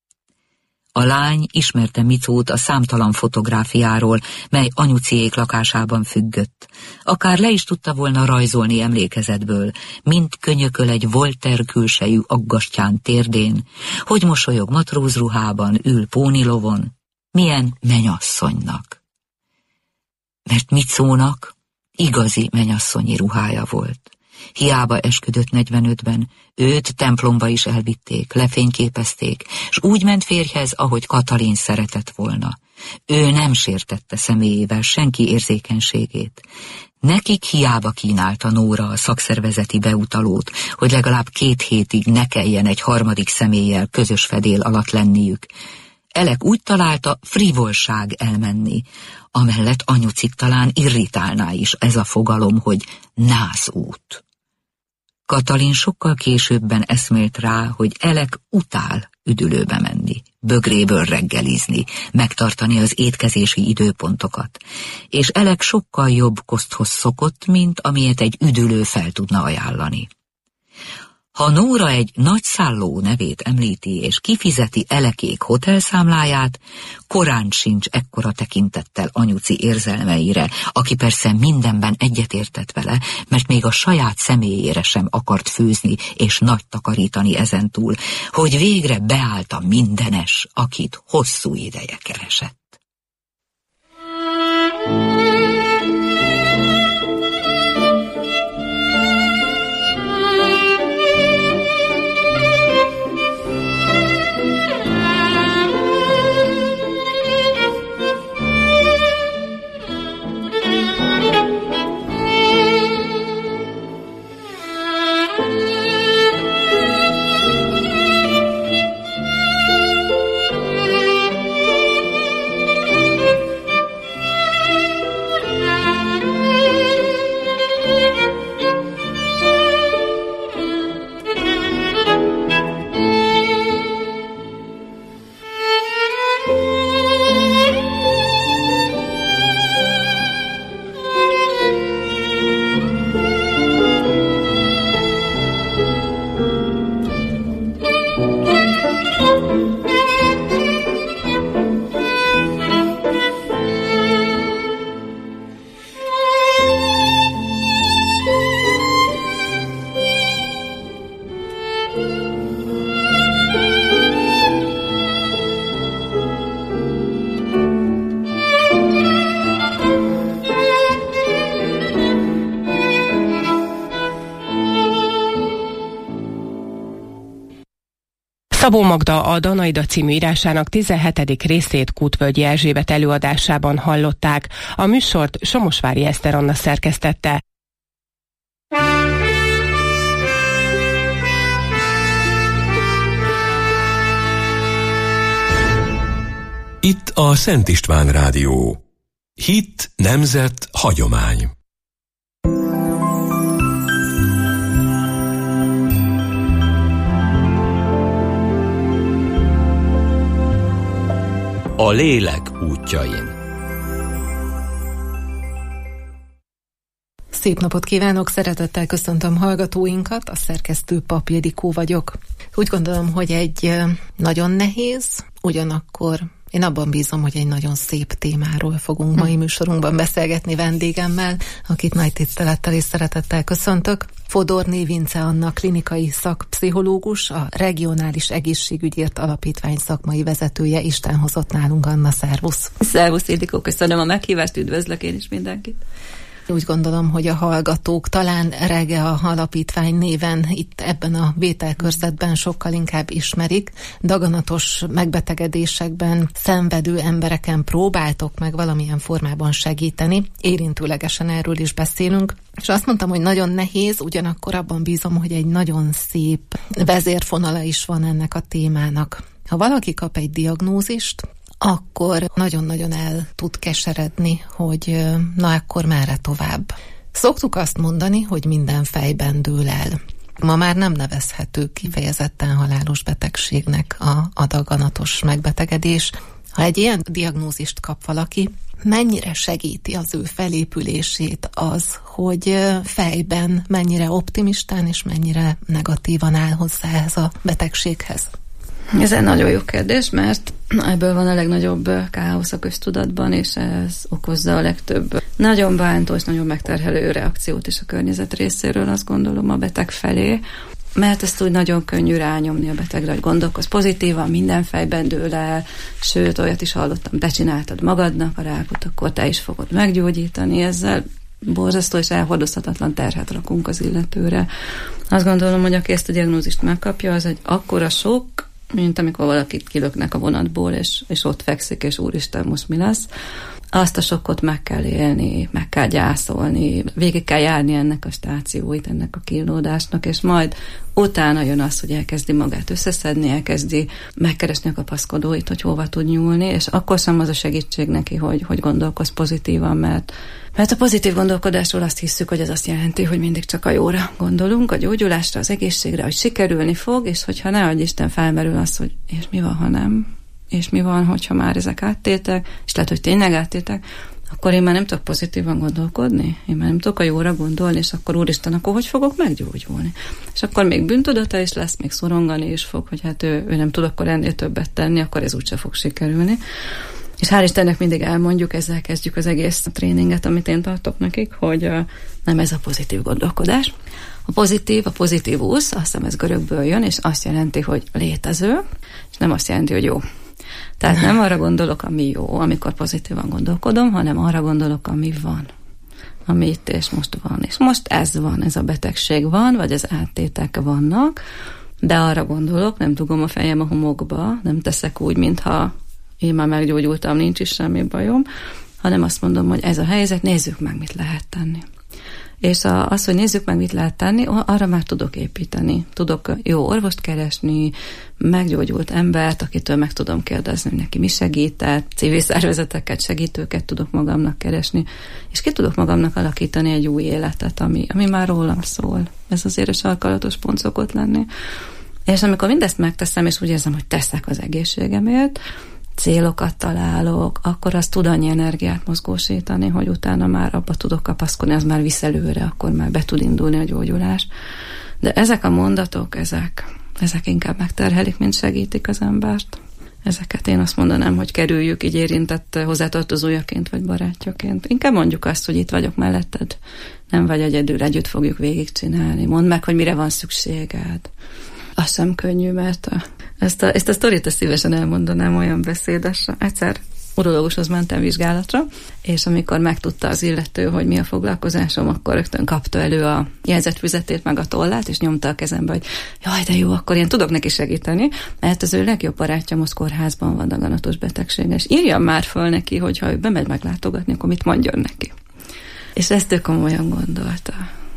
A lány ismerte Micót a számtalan fotográfiáról, mely anyuciék lakásában függött. Akár le is tudta volna rajzolni emlékezetből, mint könyököl egy Voltaire külsejű aggastyán térdén, hogy mosolyog matrózruhában, ül pónilovon, milyen menyasszonynak. Mert Micónak igazi menyasszonyi ruhája volt. Hiába esküdött negyvenötben, őt templomba is elvitték, lefényképezték, s úgy ment férjhez, ahogy Katalin szeretett volna. Ő nem sértette személyével senki érzékenységét. Nekik hiába kínálta Nóra a szakszervezeti beutalót, hogy legalább két hétig ne kelljen egy harmadik személlyel közös fedél alatt lenniük. Elek úgy találta, frivolság elmenni, amellett anyucik talán irritálná is ez a fogalom, hogy nászút. Katalin sokkal későbben eszmélt rá, hogy Elek utál üdülőbe menni, bögréből reggelizni, megtartani az étkezési időpontokat, és Elek sokkal jobb koszthoz szokott, mint amilyet egy üdülő fel tudna ajánlani. Ha Nóra egy nagyszálló nevét említi és kifizeti Elekék hotelszámláját, korán sincs ekkora tekintettel anyuci érzelmeire, aki persze mindenben egyetértett vele, mert még a saját személyére sem akart főzni és nagy takarítani ezentúl, hogy végre beállt a mindenes, akit hosszú ideje keresett. Szabó Magda a Danaida című írásának tizenhetedik részét Kutvölgyi Erzsébet előadásában hallották. A műsort Somosvári Eszter Anna szerkesztette. Itt a Szent István Rádió. Hit, nemzet, hagyomány. A lélek útjain. Szép napot kívánok, szeretettel köszöntöm hallgatóinkat, a szerkesztő Pap Ildikó vagyok. Úgy gondolom, hogy egy nagyon nehéz, ugyanakkor én abban bízom, hogy egy nagyon szép témáról fogunk mai műsorunkban beszélgetni vendégemmel, akit nagy tisztelettel és szeretettel köszöntök. Fodorné Vince Anna klinikai szakpszichológus, a Regionális Egészségügyért Alapítvány szakmai vezetője. Isten hozott nálunk, Anna, szervusz! Szervusz, Ildikó, köszönöm a meghívást, üdvözlök én is mindenkit! Úgy gondolom, hogy a hallgatók talán Regea Alapítvány néven itt ebben a vételkörzetben sokkal inkább ismerik. Daganatos megbetegedésekben szenvedő embereken próbáltok meg valamilyen formában segíteni. Érintőlegesen erről is beszélünk. És azt mondtam, hogy nagyon nehéz, ugyanakkor abban bízom, hogy egy nagyon szép vezérfonala is van ennek a témának. Ha valaki kap egy diagnózist, akkor nagyon-nagyon el tud keseredni, hogy na akkor merre tovább. Szoktuk azt mondani, hogy minden fejben dől el. Ma már nem nevezhető kifejezetten halálos betegségnek a, a daganatos megbetegedés. Ha egy ilyen diagnózist kap valaki, mennyire segíti az ő felépülését az, hogy fejben mennyire optimistán és mennyire negatívan áll hozzá ez a betegséghez? Ez egy nagyon jó kérdés, mert ebből van a legnagyobb káosz a köztudatban, és ez okozza a legtöbb nagyon bántó és nagyon megterhelő reakciót is a környezet részéről, azt gondolom, a beteg felé, mert ezt úgy nagyon könnyű rányomni a betegre, hogy gondolkoz pozitívan, minden fejben dől el, sőt, olyat is hallottam, te csináltad magadnak a rákot, akkor te is fogod meggyógyítani, ezzel borzasztó és elhordozhatatlan terhet rakunk az illetőre. Azt gondolom, hogy aki ezt a diagnózist megkapja, az egy akkora sok, mint amikor valakit kilöknek a vonatból, és, és ott fekszik, és úristen, most mi lesz. Azt a sokkot meg kell élni, meg kell gyászolni, végig kell járni ennek a stációit, ennek a kínlódásnak, és majd utána jön az, hogy elkezdi magát összeszedni, elkezdi megkeresni a kapaszkodóit, hogy hova tud nyúlni, és akkor sem az a segítség neki, hogy, hogy gondolkoz pozitívan, mert, mert a pozitív gondolkodásról azt hiszük, hogy ez azt jelenti, hogy mindig csak a jóra gondolunk, a gyógyulásra, az egészségre, hogy sikerülni fog, és hogyha ne adj Isten, felmerül az, hogy és mi van, ha nem? És mi van, hogyha már ezek áttéltek, és lehet, hogy tényleg áttéltek, akkor én már nem tudok pozitívan gondolkodni, én már nem tudok a jóra gondolni, és akkor úristen, akkor hogy fogok meggyógyulni? És akkor még bűntudata is lesz, még szorongani is fog, hogy hát ő, ő nem tud akkor ennél többet tenni, akkor ez úgyse fog sikerülni. És hál' Istennek mindig elmondjuk, ezzel kezdjük az egész tréninget, amit én tartok nekik, hogy uh, nem ez a pozitív gondolkodás. A pozitív, a pozitívus, azt hiszem ez görögből jön, és azt jelenti, hogy létező, és nem azt jelenti, hogy jó. Tehát nem arra gondolok, ami jó, amikor pozitívan gondolkodom, hanem arra gondolok, ami van. Ami itt és most van. És most ez van, ez a betegség van, vagy az áttétek vannak, de arra gondolok, nem dugom a fejem a homokba, nem teszek úgy, mintha én már meggyógyultam, nincs is semmi bajom, hanem azt mondom, hogy ez a helyzet, nézzük meg, mit lehet tenni. És az, hogy nézzük meg, mit lehet tenni, arra már tudok építeni. Tudok jó orvost keresni, meggyógyult embert, akitől meg tudom kérdezni, hogy neki mi segített, civil szervezeteket, segítőket tudok magamnak keresni, és ki tudok magamnak alakítani egy új életet, ami, ami már rólam szól. Ez azért a sarkalatos pont szokott lenni. És amikor mindezt megteszem, és úgy érzem, hogy teszek az egészségemért, célokat találok, akkor az tud annyi energiát mozgósítani, hogy utána már abba tudok kapaszkodni, az már visz előre, akkor már be tud indulni a gyógyulás. De ezek a mondatok, ezek, ezek inkább megterhelik, mint segítik az embert. Ezeket én azt mondanám, hogy kerüljük így érintett hozzátartozójaként vagy barátjaként. Inkább mondjuk azt, hogy itt vagyok melletted, nem vagy egyedül, együtt fogjuk végigcsinálni. Mondd meg, hogy mire van szükséged. Az sem könnyű, mert a, ezt, a, ezt a sztorit szívesen elmondanám, olyan beszédes. Egyszer urológushoz mentem vizsgálatra, és amikor megtudta az illető, hogy mi a foglalkozásom, akkor rögtön kapta elő a jegyzetfüzetét, meg a tollát, és nyomta a kezembe, hogy jaj, de jó, akkor én tudok neki segíteni, mert az ő legjobb barátja most kórházban van daganatos betegsége, és írjam már föl neki, hogy ha ő bemegy meglátogatni, akkor mit mondjon neki. És ezt ő komolyan gondolta.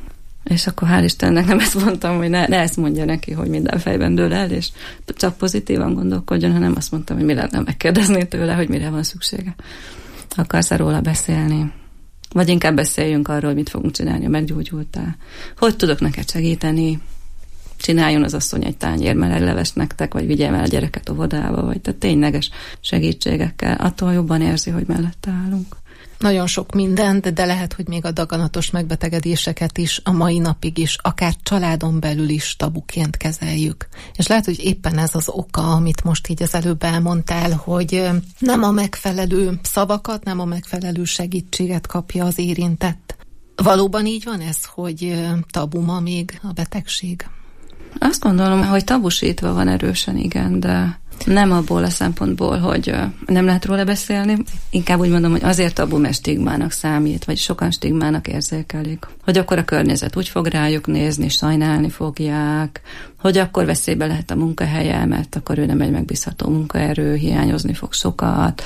És akkor hál' Istennek nem ezt mondtam, hogy ne, ne ezt mondja neki, hogy minden fejben dől el, és csak pozitívan gondolkodjon, hanem azt mondtam, hogy mi lenne megkérdezni tőle, hogy mire van szüksége. Akarsz-e róla beszélni? Vagy inkább beszéljünk arról, hogy mit fogunk csinálni, ha meggyógyultál. Hogy tudok neked segíteni? Csináljon az asszony egy tányér meleglevest nektek, vagy vigyem el a gyereket óvodába, vagy tehát tényleges segítségekkel. Attól jobban érzi, hogy mellette állunk. Nagyon sok mindent, de lehet, hogy még a daganatos megbetegedéseket is a mai napig is, akár családon belül is tabuként kezeljük. És lehet, hogy éppen ez az oka, amit most így az előbb elmondtál, hogy nem a megfelelő szavakat, nem a megfelelő segítséget kapja az érintett. Valóban így van ez, hogy tabu ma még a betegség? Azt gondolom, hogy tabusítva van erősen, igen, de nem abból a szempontból, hogy nem lehet róla beszélni. Inkább úgy mondom, hogy azért tabu, mert stigmának számít, vagy sokan stigmának érzékelik. Hogy akkor a környezet úgy fog rájuk nézni, sajnálni fogják, hogy akkor veszélybe lehet a munkahelye, mert akkor ő nem egy megbízható munkaerő, hiányozni fog sokat.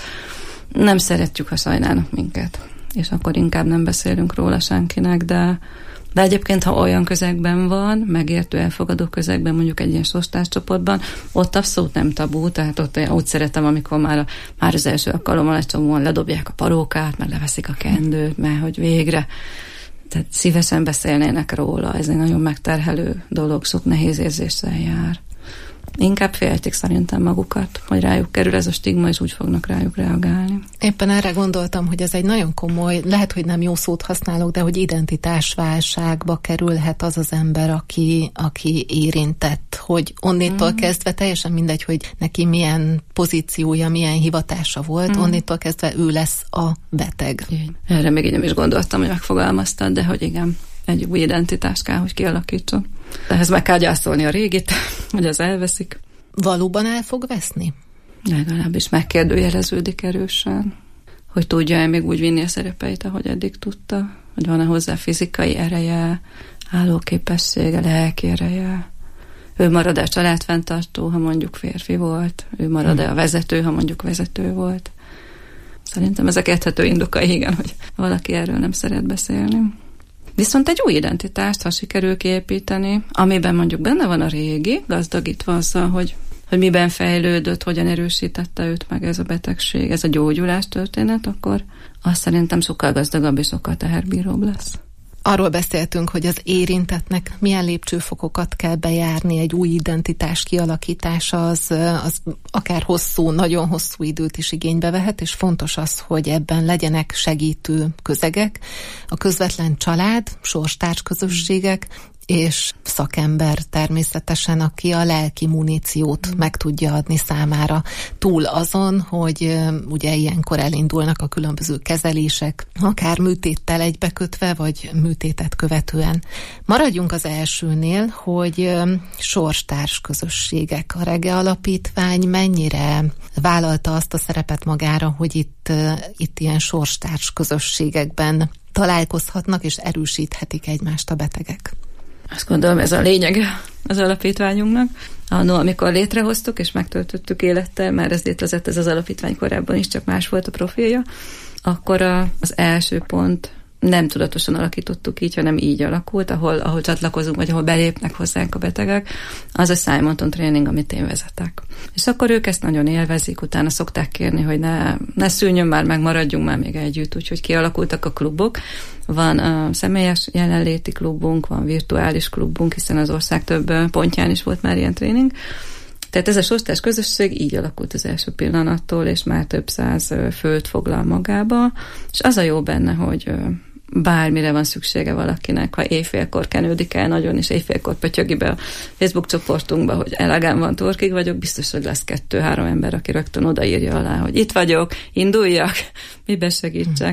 Nem szeretjük, ha sajnálnak minket. És akkor inkább nem beszélünk róla senkinek, de De egyébként, ha olyan közegben van, megértő, elfogadó közegben, mondjuk egy ilyen sostáscsoportban, ott abszolút nem tabú, tehát ott úgy szeretem, amikor már, a, már az első alkalommal egy csomóan ledobják a parókát, meg leveszik a kendőt, mert hogy végre, tehát szívesen beszélnének róla, ez egy nagyon megterhelő dolog, sok nehéz érzéssel jár. Inkább féltik szerintem magukat, hogy rájuk kerül ez a stigma, és úgy fognak rájuk reagálni. Éppen erre gondoltam, hogy ez egy nagyon komoly, lehet, hogy nem jó szót használok, de hogy identitásválságba kerülhet az az ember, aki, aki érintett, hogy onnétól mm. kezdve teljesen mindegy, hogy neki milyen pozíciója, milyen hivatása volt, mm. onnétól kezdve ő lesz a beteg. Így. Erre még így nem is gondoltam, hogy megfogalmaztad, de hogy igen, egy új identitást kell, hogy kialakítson. Ehhez meg kell gyászolni a régit, hogy az elveszik. Valóban el fog veszni? Legalábbis megkérdőjeleződik erősen, hogy tudja-e még úgy vinni a szerepeit, ahogy eddig tudta, hogy van-e hozzá fizikai ereje, állóképessége, lelki ereje. Ő marad-e a családfenntartó, ha mondjuk férfi volt, ő marad-e a vezető, ha mondjuk vezető volt. Szerintem ezek érthető indokai, igen, hogy valaki erről nem szeret beszélni. Viszont egy új identitást, ha sikerül kiépíteni, amiben mondjuk benne van a régi, gazdagítva azzal, hogy, hogy miben fejlődött, hogyan erősítette őt meg ez a betegség, ez a gyógyulás történet, akkor azt szerintem sokkal gazdagabb és sokkal teherbíróbb lesz. Arról beszéltünk, hogy az érintettnek milyen lépcsőfokokat kell bejárni, egy új identitás kialakítása, az, az akár hosszú, nagyon hosszú időt is igénybe vehet, és fontos az, hogy ebben legyenek segítő közegek, a közvetlen család, sorstárs közösségek, és szakember természetesen, aki a lelki muníciót meg tudja adni számára. Túl azon, hogy ugye ilyenkor elindulnak a különböző kezelések, akár műtéttel egybekötve, vagy műtétet követően. Maradjunk az elsőnél, hogy sorstárs közösségek. A Rege Alapítvány mennyire vállalta azt a szerepet magára, hogy itt, itt ilyen sorstárs közösségekben találkozhatnak és erősíthetik egymást a betegek? Azt gondolom, ez a lényege az alapítványunknak. Annó, amikor létrehoztuk és megtöltöttük élettel, már ez létezett ez az alapítvány korábban is, csak más volt a profilja, akkor a, az első pont nem tudatosan alakítottuk így, hanem így alakult, ahol, ahol csatlakozunk, vagy ahol belépnek hozzánk a betegek, az a Simonton tréning, amit én vezetek. És akkor ők ezt nagyon élvezik, utána szokták kérni, hogy ne, ne szűnjön már, meg maradjunk már még együtt, úgyhogy kialakultak a klubok. Van a személyes jelenléti klubunk, van virtuális klubunk, hiszen az ország több pontján is volt már ilyen tréning. Tehát ez a sorstárs közösség így alakult az első pillanattól, és már több száz főt foglal magába, és az a jó benne, hogy bármire van szüksége valakinek, ha éjfélkor kenődik el nagyon, és éjfélkor pötyögi be a Facebook csoportunkba, hogy elegem van, torkig vagyok, biztos, hogy lesz kettő-három ember, aki rögtön odaírja alá, hogy itt vagyok, induljak, miben segítsek.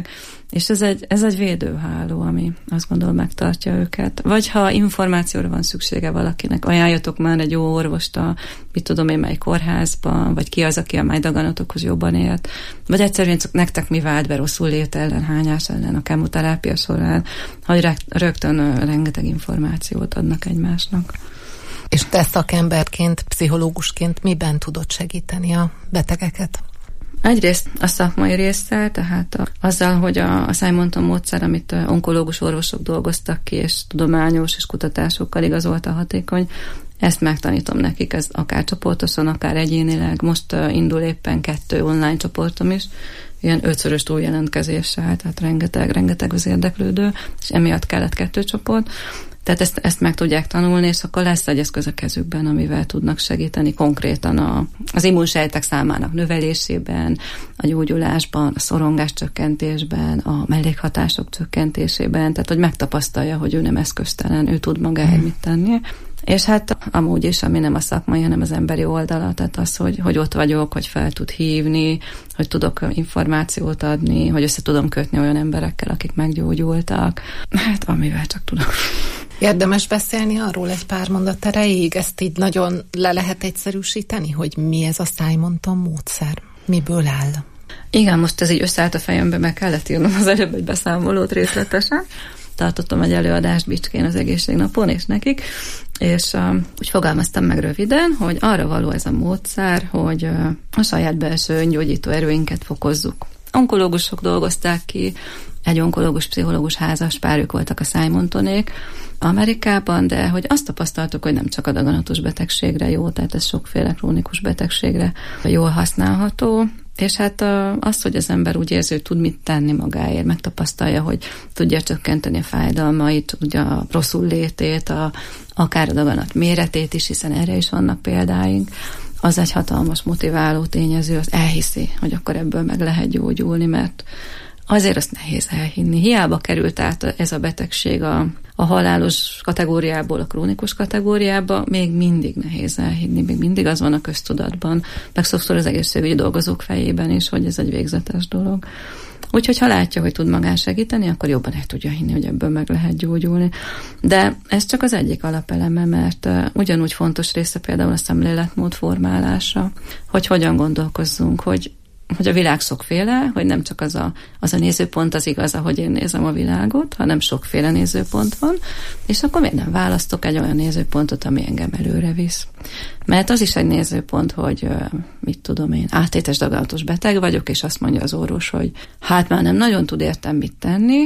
És ez egy, ez egy védőháló, ami azt gondolom megtartja őket. Vagy ha információra van szüksége valakinek, ajánljatok már egy jó orvost a, mit tudom én, mely kórházban, vagy ki az, aki a májdaganatokhoz jobban élt, vagy egyszerűen csak nektek mi vált be rosszul lét ellen, hányás ellen a kemoterápia során, hogy rögtön rengeteg információt adnak egymásnak. És te szakemberként, pszichológusként miben tudod segíteni a betegeket? Egyrészt a szakmai résszel, tehát a, azzal, hogy a, a Simonton módszer, amit onkológus orvosok dolgoztak ki, és tudományos és kutatásokkal igazolta hatékony, ezt megtanítom nekik, ez akár csoportosan, akár egyénileg. Most uh, indul éppen kettő online csoportom is, ilyen ötszörös túljelentkezéssel, tehát rengeteg, rengeteg az érdeklődő, és emiatt kellett kettő csoport. Tehát ezt, ezt meg tudják tanulni, és akkor lesz egy eszköz a kezükben, amivel tudnak segíteni konkrétan a, az immunsejtek számának növelésében, a gyógyulásban, a szorongás csökkentésben, a mellékhatások csökkentésében, tehát hogy megtapasztalja, hogy ő nem eszköztelen, ő tud magáért mit tenni. És hát amúgy is, ami nem a szakmai, hanem az emberi oldala, tehát az, hogy, hogy ott vagyok, hogy fel tud hívni, hogy tudok információt adni, hogy össze tudom kötni olyan emberekkel, akik meggyógyultak. Hát amivel csak tudok. Érdemes beszélni arról egy pár mondat erejéig, ezt így nagyon le lehet egyszerűsíteni, hogy mi ez a Simonton módszer, miből áll? Igen, most ez így összeállt a fejembe, meg kellett írnom az előbb egy beszámolót részletesen. Tartottam egy előadást Bicskén az egészségnapon, és nekik, és uh, úgy fogalmaztam meg röviden, hogy arra való ez a módszer, hogy uh, a saját belső öngyógyító erőinket fokozzuk. Onkológusok dolgozták ki, egy onkológus, pszichológus házas pár, ők voltak a Simontonék Amerikában, de hogy azt tapasztaltuk, hogy nem csak a daganatos betegségre jó, tehát ez sokféle krónikus betegségre jól használható, és hát az, hogy az ember úgy érzi, hogy tud mit tenni magáért, megtapasztalja, hogy tudja csökkenteni a fájdalmait, ugye a rosszul létét, a, akár a daganat méretét is, hiszen erre is vannak példáink, az egy hatalmas motiváló tényező, az elhiszi, hogy akkor ebből meg lehet gyógyulni, mert azért azt nehéz elhinni. Hiába került át ez a betegség a, a halálos kategóriából a krónikus kategóriába, még mindig nehéz elhinni, még mindig az van a köztudatban, meg sokszor az egészségügyi dolgozók fejében is, hogy ez egy végzetes dolog. Úgyhogy ha látja, hogy tud magán segíteni, akkor jobban el tudja hinni, hogy ebből meg lehet gyógyulni. De ez csak az egyik alapeleme, mert uh, ugyanúgy fontos része például a szemléletmód formálása, hogy hogyan gondolkozzunk, hogy hogy a világ sokféle, hogy nem csak az a, az a nézőpont az igaz, ahogy én nézem a világot, hanem sokféle nézőpont van, és akkor miért nem választok egy olyan nézőpontot, ami engem előre visz. Mert az is egy nézőpont, hogy mit tudom én, áttétes daganatos beteg vagyok, és azt mondja az orvos, hogy hát már nem nagyon tud értem mit tenni,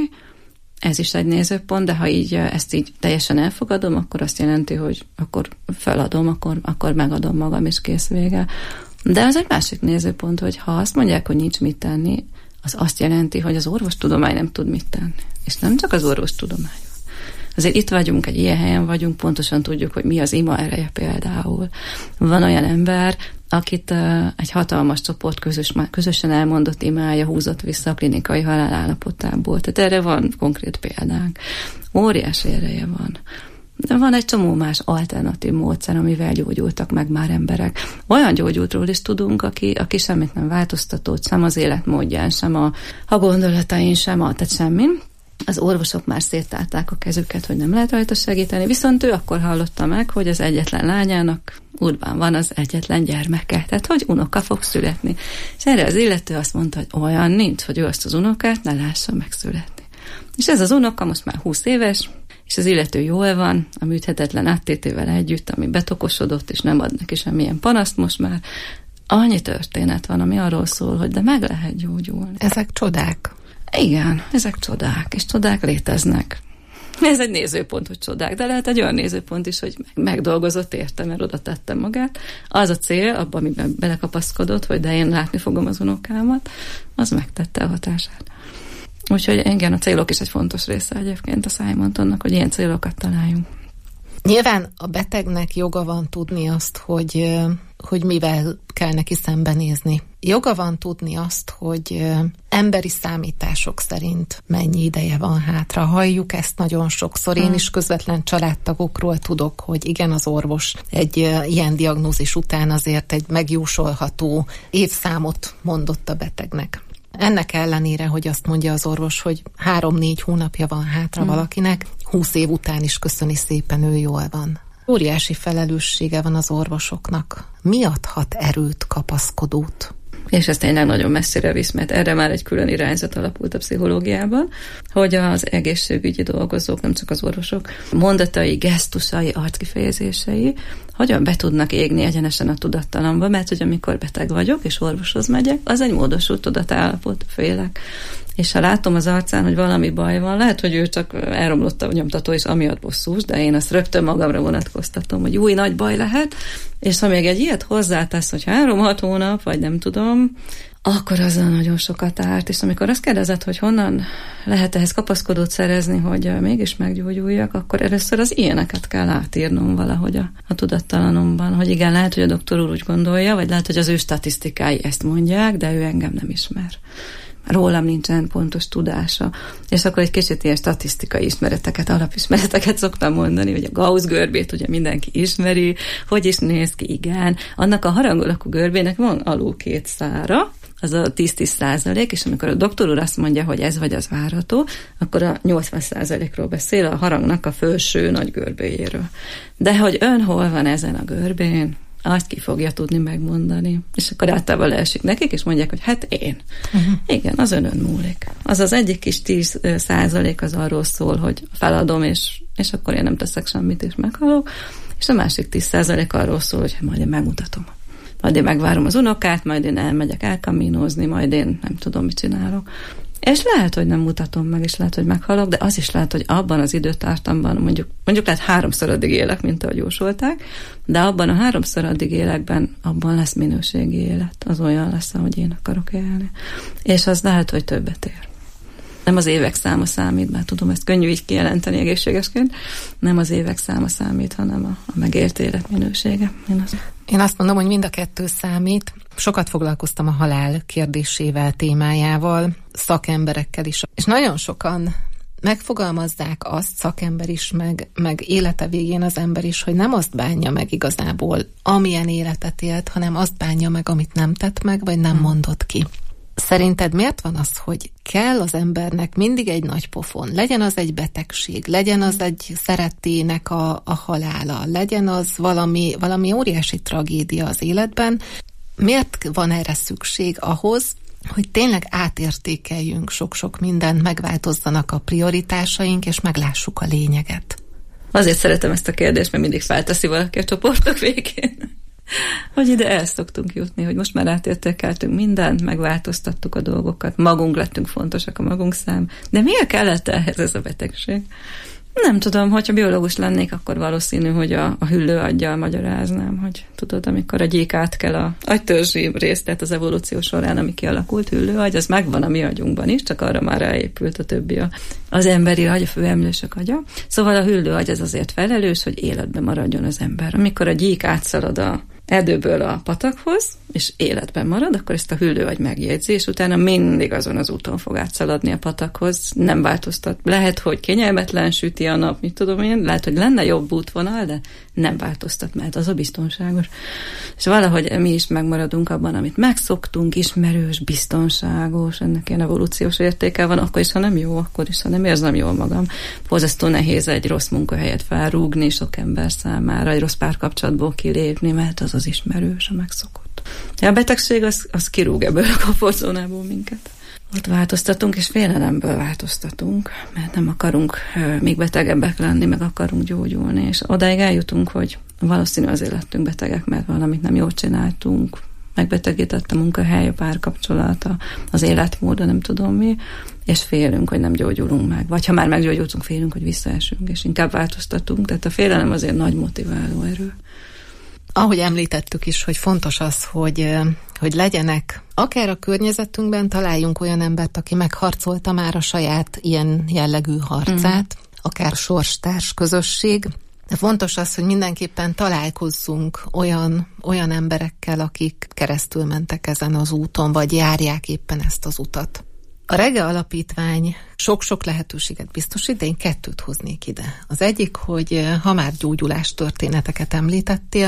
ez is egy nézőpont, de ha így ezt így teljesen elfogadom, akkor azt jelenti, hogy akkor feladom, akkor, akkor megadom magam, és kész vége. De az egy másik nézőpont, hogy ha azt mondják, hogy nincs mit tenni, az azt jelenti, hogy az orvostudomány nem tud mit tenni. És nem csak az orvostudomány. Azért itt vagyunk, egy ilyen helyen vagyunk, pontosan tudjuk, hogy mi az ima ereje például. Van olyan ember, akit uh, egy hatalmas csoport közös, közösen elmondott imája húzott vissza a klinikai halál állapotából. Tehát erre van konkrét példánk. Óriási ereje van. De van egy csomó más alternatív módszer, amivel gyógyultak meg már emberek. Olyan gyógyultról is tudunk, aki, aki semmit nem változtatott, sem az életmódján, sem a, a gondolatain, sem a, tehát semmin. Az orvosok már széttárták a kezüket, hogy nem lehet rajta segíteni, viszont ő akkor hallotta meg, hogy az egyetlen lányának útban van az egyetlen gyermeke, tehát hogy unoka fog születni. És erre az illető azt mondta, hogy olyan nincs, hogy ő azt az unokát ne lássa megszületni. És ez az unoka most már húsz éves, és az illető jól van, a műthetetlen áttétével együtt, ami betokosodott, és nem ad neki semmilyen panaszt most már. Annyi történet van, ami arról szól, hogy de meg lehet gyógyulni. Ezek csodák. Igen, ezek csodák, és csodák léteznek. Ez egy nézőpont, hogy csodák, de lehet egy olyan nézőpont is, hogy megdolgozott érte, mert oda tettem magát. Az a cél, abban, amiben belekapaszkodott, hogy de én látni fogom az unokámat, az megtette a hatását. Úgyhogy igen, a célok is egy fontos része egyébként a Simontonnak, hogy ilyen célokat találjunk. Nyilván a betegnek joga van tudni azt, hogy, hogy mivel kell neki szembenézni. Joga van tudni azt, hogy emberi számítások szerint mennyi ideje van hátra. Halljuk ezt nagyon sokszor. Én is közvetlen családtagokról tudok, hogy igen, az orvos egy ilyen diagnózis után azért egy megjósolható évszámot mondott a betegnek. Ennek ellenére, hogy azt mondja az orvos, hogy három-négy hónapja van hátra hmm. valakinek, húsz év után is köszöni szépen, ő jól van. Óriási felelőssége van az orvosoknak. Mi adhat erőt, kapaszkodót? És ez tényleg nagyon messzire visz, mert erre már egy külön irányzat alapult a pszichológiában, hogy az egészségügyi dolgozók, nem csak az orvosok, mondatai, gesztusai, arckifejezései hogyan be tudnak égni egyenesen a tudattalamba, mert hogy amikor beteg vagyok, és orvoshoz megyek, az egy módosult tudatállapot, félek. És ha látom az arcán, hogy valami baj van, lehet, hogy ő csak elromlott a nyomtató, és amiatt bosszús, de én azt rögtön magamra vonatkoztatom, hogy új nagy baj lehet, és ha még egy ilyet hozzátesz, hogy három-hat hónap, vagy nem tudom, akkor azzal nagyon sokat árt. És amikor azt kérdezed, hogy honnan lehet ehhez kapaszkodót szerezni, hogy mégis meggyógyuljak, akkor először az ilyeneket kell átírnom valahogy a, a tudattalanomban, hogy igen, lehet, hogy a doktor úr úgy gondolja, vagy lehet, hogy az ő statisztikái ezt mondják, de ő engem nem ismer. Rólam nincsen pontos tudása. És akkor egy kicsit ilyen statisztikai ismereteket, alapismereteket szoktam mondani, hogy a Gauss görbét ugye mindenki ismeri, hogy is néz ki, igen. Annak a harang alakú görbének van alul két szára, az a tíz-tíz százalék, és amikor a doktor úr azt mondja, hogy ez vagy az várható, akkor a nyolcvan százalékról beszél a harangnak a felső nagy görbéjéről. De hogy ön hol van ezen a görbén, azt ki fogja tudni megmondani. És akkor általában leesik nekik, és mondják, hogy hát én. Uh-huh. Igen, az önön múlik. Az az egyik kis tíz százalék az arról szól, hogy feladom, és, és akkor én nem teszek semmit, és meghalok. És a másik tíz százalék arról szól, hogy majd én megmutatom. Majd én megvárom az unokát, majd én elmegyek elkaminozni, majd én nem tudom, mit csinálok. És lehet, hogy nem mutatom meg, és lehet, hogy meghalok, de az is lehet, hogy abban az időtartamban, mondjuk, mondjuk lehet háromszor addig élek, mint ahogy jósolták, de abban a háromszor addig élekben, abban lesz minőségi élet. Az olyan lesz, ahogy én akarok élni. És az lehet, hogy többet ér. Nem az évek száma számít, mert tudom, ezt könnyű így kijelenteni egészségesként, nem az évek száma számít, hanem a, a megélt élet minősége. Én, az... Én azt mondom, hogy mind a kettő számít. Sokat foglalkoztam a halál kérdésével, témájával, szakemberekkel is. És nagyon sokan megfogalmazzák azt, szakember is, meg, meg élete végén az ember is, hogy nem azt bánja meg igazából, amilyen életet élt, hanem azt bánja meg, amit nem tett meg, vagy nem mondott ki. Szerinted miért van az, hogy kell az embernek mindig egy nagy pofon? Legyen az egy betegség, legyen az egy szerettének a, a halála, legyen az valami, valami óriási tragédia az életben. Miért van erre szükség ahhoz, hogy tényleg átértékeljünk sok-sok mindent, megváltozzanak a prioritásaink, és meglássuk a lényeget? Azért szeretem ezt a kérdést, mert mindig felteszi valaki a csoportok végén. Hogy ide el szoktunk jutni, hogy most már átértékeltünk mindent, megváltoztattuk a dolgokat, magunk lettünk fontosak a magunk szám. De miért kellett ehhez ez a betegség? Nem tudom, hogyha biológus lennék, akkor valószínű, hogy a, a hüllőaggyal magyaráznám, hogy tudod, amikor a gyék átkel a agytörzsi részt, tehát az evolúció során, ami kialakult hüllőagy, az megvan a mi agyunkban is, csak arra már ráépült a többi a, az emberi agy, a főemlősök agya. Szóval a hüllőagy az azért felelős, hogy életben maradjon az ember. Amikor a gyék átszalad a erdőből a patakhoz, és életben marad, akkor ezt a hüllőagy megjegyzi, és utána mindig azon az úton fog átszaladni a patakhoz, nem változtat. Lehet, hogy kényelmetlen süti a nap, mit tudom én, lehet, hogy lenne jobb útvonal, de nem változtat, mert az a biztonságos. És valahogy mi is megmaradunk abban, amit megszoktunk, ismerős, biztonságos, ennek ilyen evolúciós értéke van, akkor is, ha nem jó, akkor is, ha nem érzem jól magam. Borzasztó nehéz egy rossz munkahelyet felrúgni sok ember számára, egy rossz párkapcsolatból kilépni, mert az az ismerős, a megszokott. A betegség az, az kirúg ebből a komfortzónából minket. Ott változtatunk, és félelemből változtatunk, mert nem akarunk még betegebbek lenni, meg akarunk gyógyulni, és odáig eljutunk, hogy valószínű azért lettünk betegek, mert valamit nem jól csináltunk, megbetegített a munkahely, a párkapcsolata, az életmód, nem tudom mi, és félünk, hogy nem gyógyulunk meg. Vagy ha már meggyógyultunk, félünk, hogy visszaesünk, és inkább változtatunk. Tehát a félelem azért nagy motiváló erő. Ahogy említettük is, hogy fontos az, hogy, hogy legyenek, akár a környezetünkben találjunk olyan embert, aki megharcolta már a saját ilyen jellegű harcát, mm. akár sorstárs közösség. De fontos az, hogy mindenképpen találkozzunk olyan, olyan emberekkel, akik keresztül mentek ezen az úton, vagy járják éppen ezt az utat. A Rege Alapítvány sok-sok lehetőséget biztosít, de én kettőt hoznék ide. Az egyik, hogy ha már gyógyulás történeteket említettél,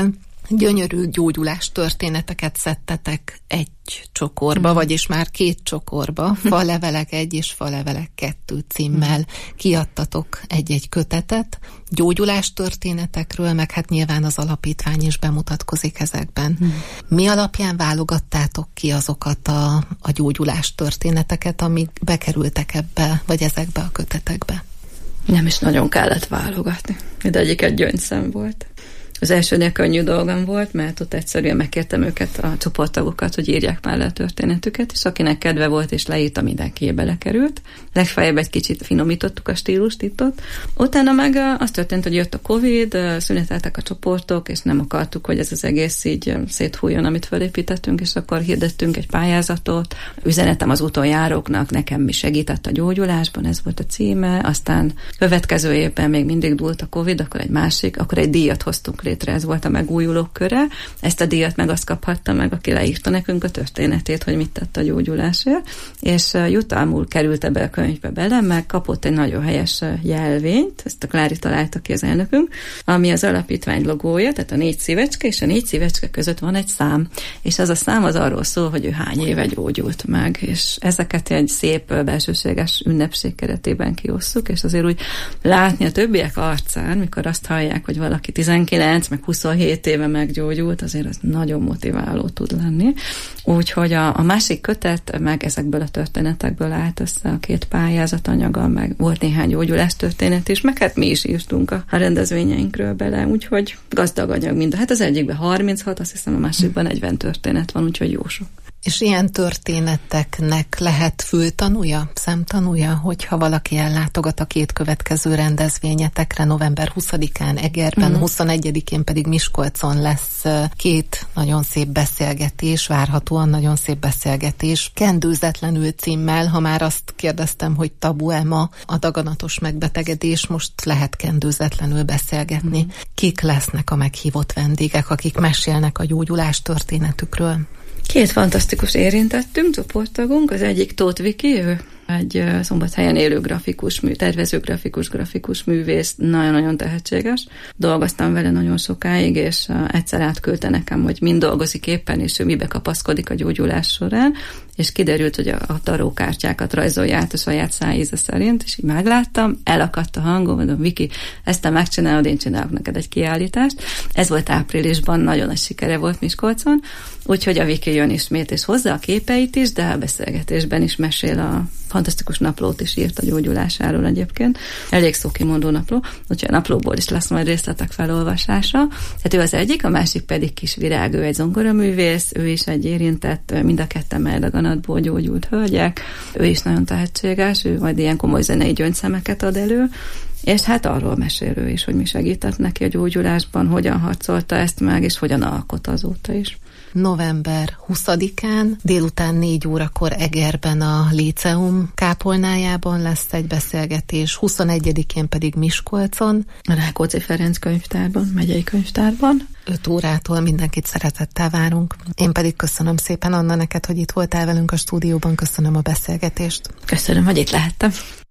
gyönyörű gyógyulás történeteket szedtetek egy csokorba, mm. vagyis már két csokorba, Falevelek egy és Falevelek kettő címmel mm. kiadtatok egy-egy kötetet, gyógyulás történetekről, meg hát nyilván az alapítvány is bemutatkozik ezekben. Mm. Mi alapján válogattátok ki azokat a, a gyógyulás történeteket, amik bekerültek ebbe, vagy ezekbe a kötetekbe? Nem is nagyon kellett válogatni. Mindegyik egy gyöngyszem volt. Az elsőnél könnyű dolgom volt, mert ott egyszerűen megkértem őket, a csoporttagokat, hogy írják már le a történetüket, és akinek kedve volt és leírta, mindenki belekerült. Legfeljebb egy kicsit finomítottuk a stílust itt ott. Utána meg az történt, hogy jött a Covid, szüneteltek a csoportok, és nem akartuk, hogy ez az egész így széthújjon, amit felépítettünk, és akkor hirdettünk egy pályázatot. Üzenetem az útonjáróknak, nekem mi segített a gyógyulásban, ez volt a címe. Aztán következő évben még mindig dúlt a Covid, akkor egy másik, akkor egy díjat hoztunk létre, ez volt a megújulók köre. Ezt a díjat meg azt kaphatta meg, aki leírta nekünk a történetét, hogy mit tett a gyógyulásért, és jutalmul került ebbe a könyvbe bele, meg kapott egy nagyon helyes jelvényt, ezt a Klári találta ki az elnökünk, ami az alapítvány logója, tehát a négy szívecske, és a négy szívecske között van egy szám, és az a szám az arról szól, hogy ő hány éve gyógyult meg, és ezeket egy szép belsőséges ünnepség keretében kiosszuk, és azért úgy látni a többiek arcán, mikor azt hallják, hogy valaki tizenkilenc meg huszonhét éve meggyógyult, azért az nagyon motiváló tud lenni. Úgyhogy a, a másik kötet meg ezekből a történetekből állt össze a két pályázatanyaga, meg volt néhány gyógyulás történet is, meg hát mi is írtunk a, a rendezvényeinkről bele, úgyhogy gazdag anyag mind. Hát az egyikben harminchat, azt hiszem a másikban negyven történet van, úgyhogy jó sok. És ilyen történeteknek lehet fültanúja, szemtanúja, hogyha valaki ellátogat a két következő rendezvényetekre, november huszadikán Egerben, mm. huszonegyedikén pedig Miskolcon lesz két nagyon szép beszélgetés, várhatóan nagyon szép beszélgetés, Kendőzetlenül címmel, ha már azt kérdeztem, hogy tabu-e ma a daganatos megbetegedés, most lehet kendőzetlenül beszélgetni. Mm. Kik lesznek a meghívott vendégek, akik mesélnek a gyógyulás történetükről? Két fantasztikus érintettünk, csoporttagunk, az egyik Tóth Viki, ő egy Szombathelyen élő grafikus, mű, tervező grafikus, grafikus művész, nagyon-nagyon tehetséges. Dolgoztam vele nagyon sokáig, és egyszer átküldte nekem, hogy mind dolgozik éppen, és ő mibe kapaszkodik a gyógyulás során, és kiderült, hogy a, a tarókártyákat rajzolja át a saját szájíze szerint, és így megláttam, elakadt a hangom, mondom, Viki, ezt te megcsinálod, én csinálok neked egy kiállítást. Ez volt áprilisban, nagyon nagy sikere volt Miskolcon, úgyhogy a Viki jön ismét, és hozza a képeit is, de a beszélgetésben is mesél, a fantasztikus naplót is írt a gyógyulásáról egyébként. Elég szókimondó napló, úgyhogy a naplóból is lesz majd részletek felolvasása. Tehát ő az egyik, a másik pedig Kis Virág, ő egy zongoraművész, ő is egy érintett, mind a ketten melldaganatból gyógyult hölgyek, ő is nagyon tehetséges, ő majd ilyen komoly zenei gyöngyszemeket ad elő, és hát arról mesél ő is, hogy mi segített neki a gyógyulásban, hogyan harcolta ezt meg, és hogyan alkot azóta is. november huszadikán délután négy órakor Egerben a Líceum kápolnájában lesz egy beszélgetés, huszonegyedikén pedig Miskolcon. A Rákóczi Ferenc könyvtárban, megyei könyvtárban. öt órától mindenkit szeretettel várunk. Én pedig köszönöm szépen, Anna, neked, hogy itt voltál velünk a stúdióban, köszönöm a beszélgetést. Köszönöm, hogy itt lehettem.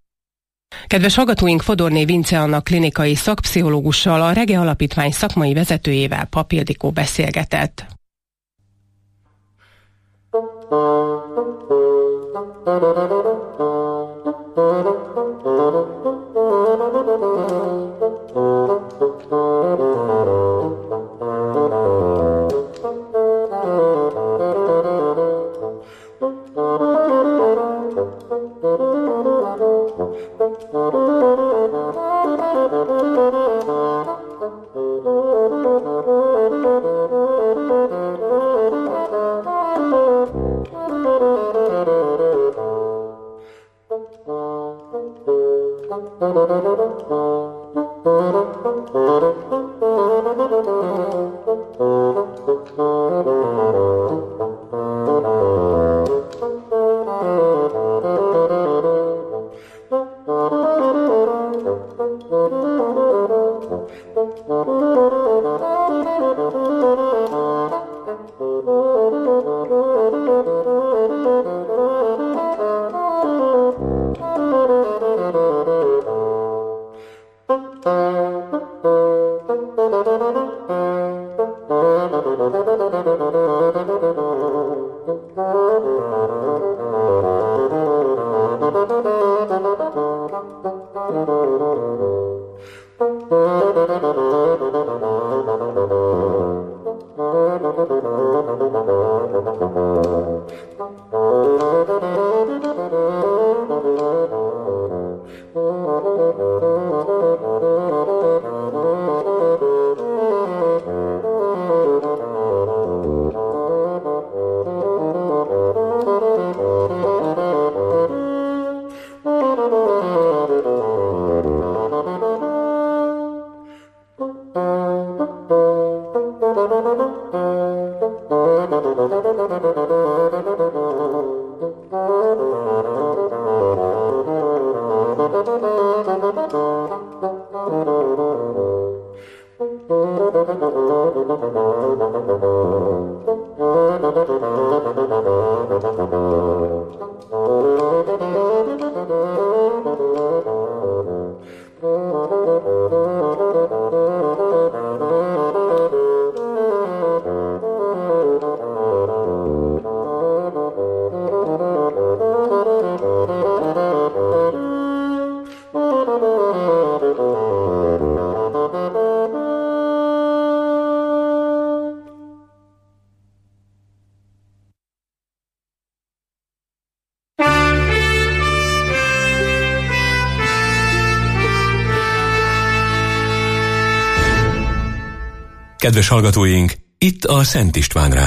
Kedves hallgatóink, Fodorné Vince Anna klinikai szakpszichológussal, a Rege Alapítvány szakmai vezetőjével, Papp Ildikó beszélgetett. Thank you. Kedves hallgatóink, itt a Szent István Rádió.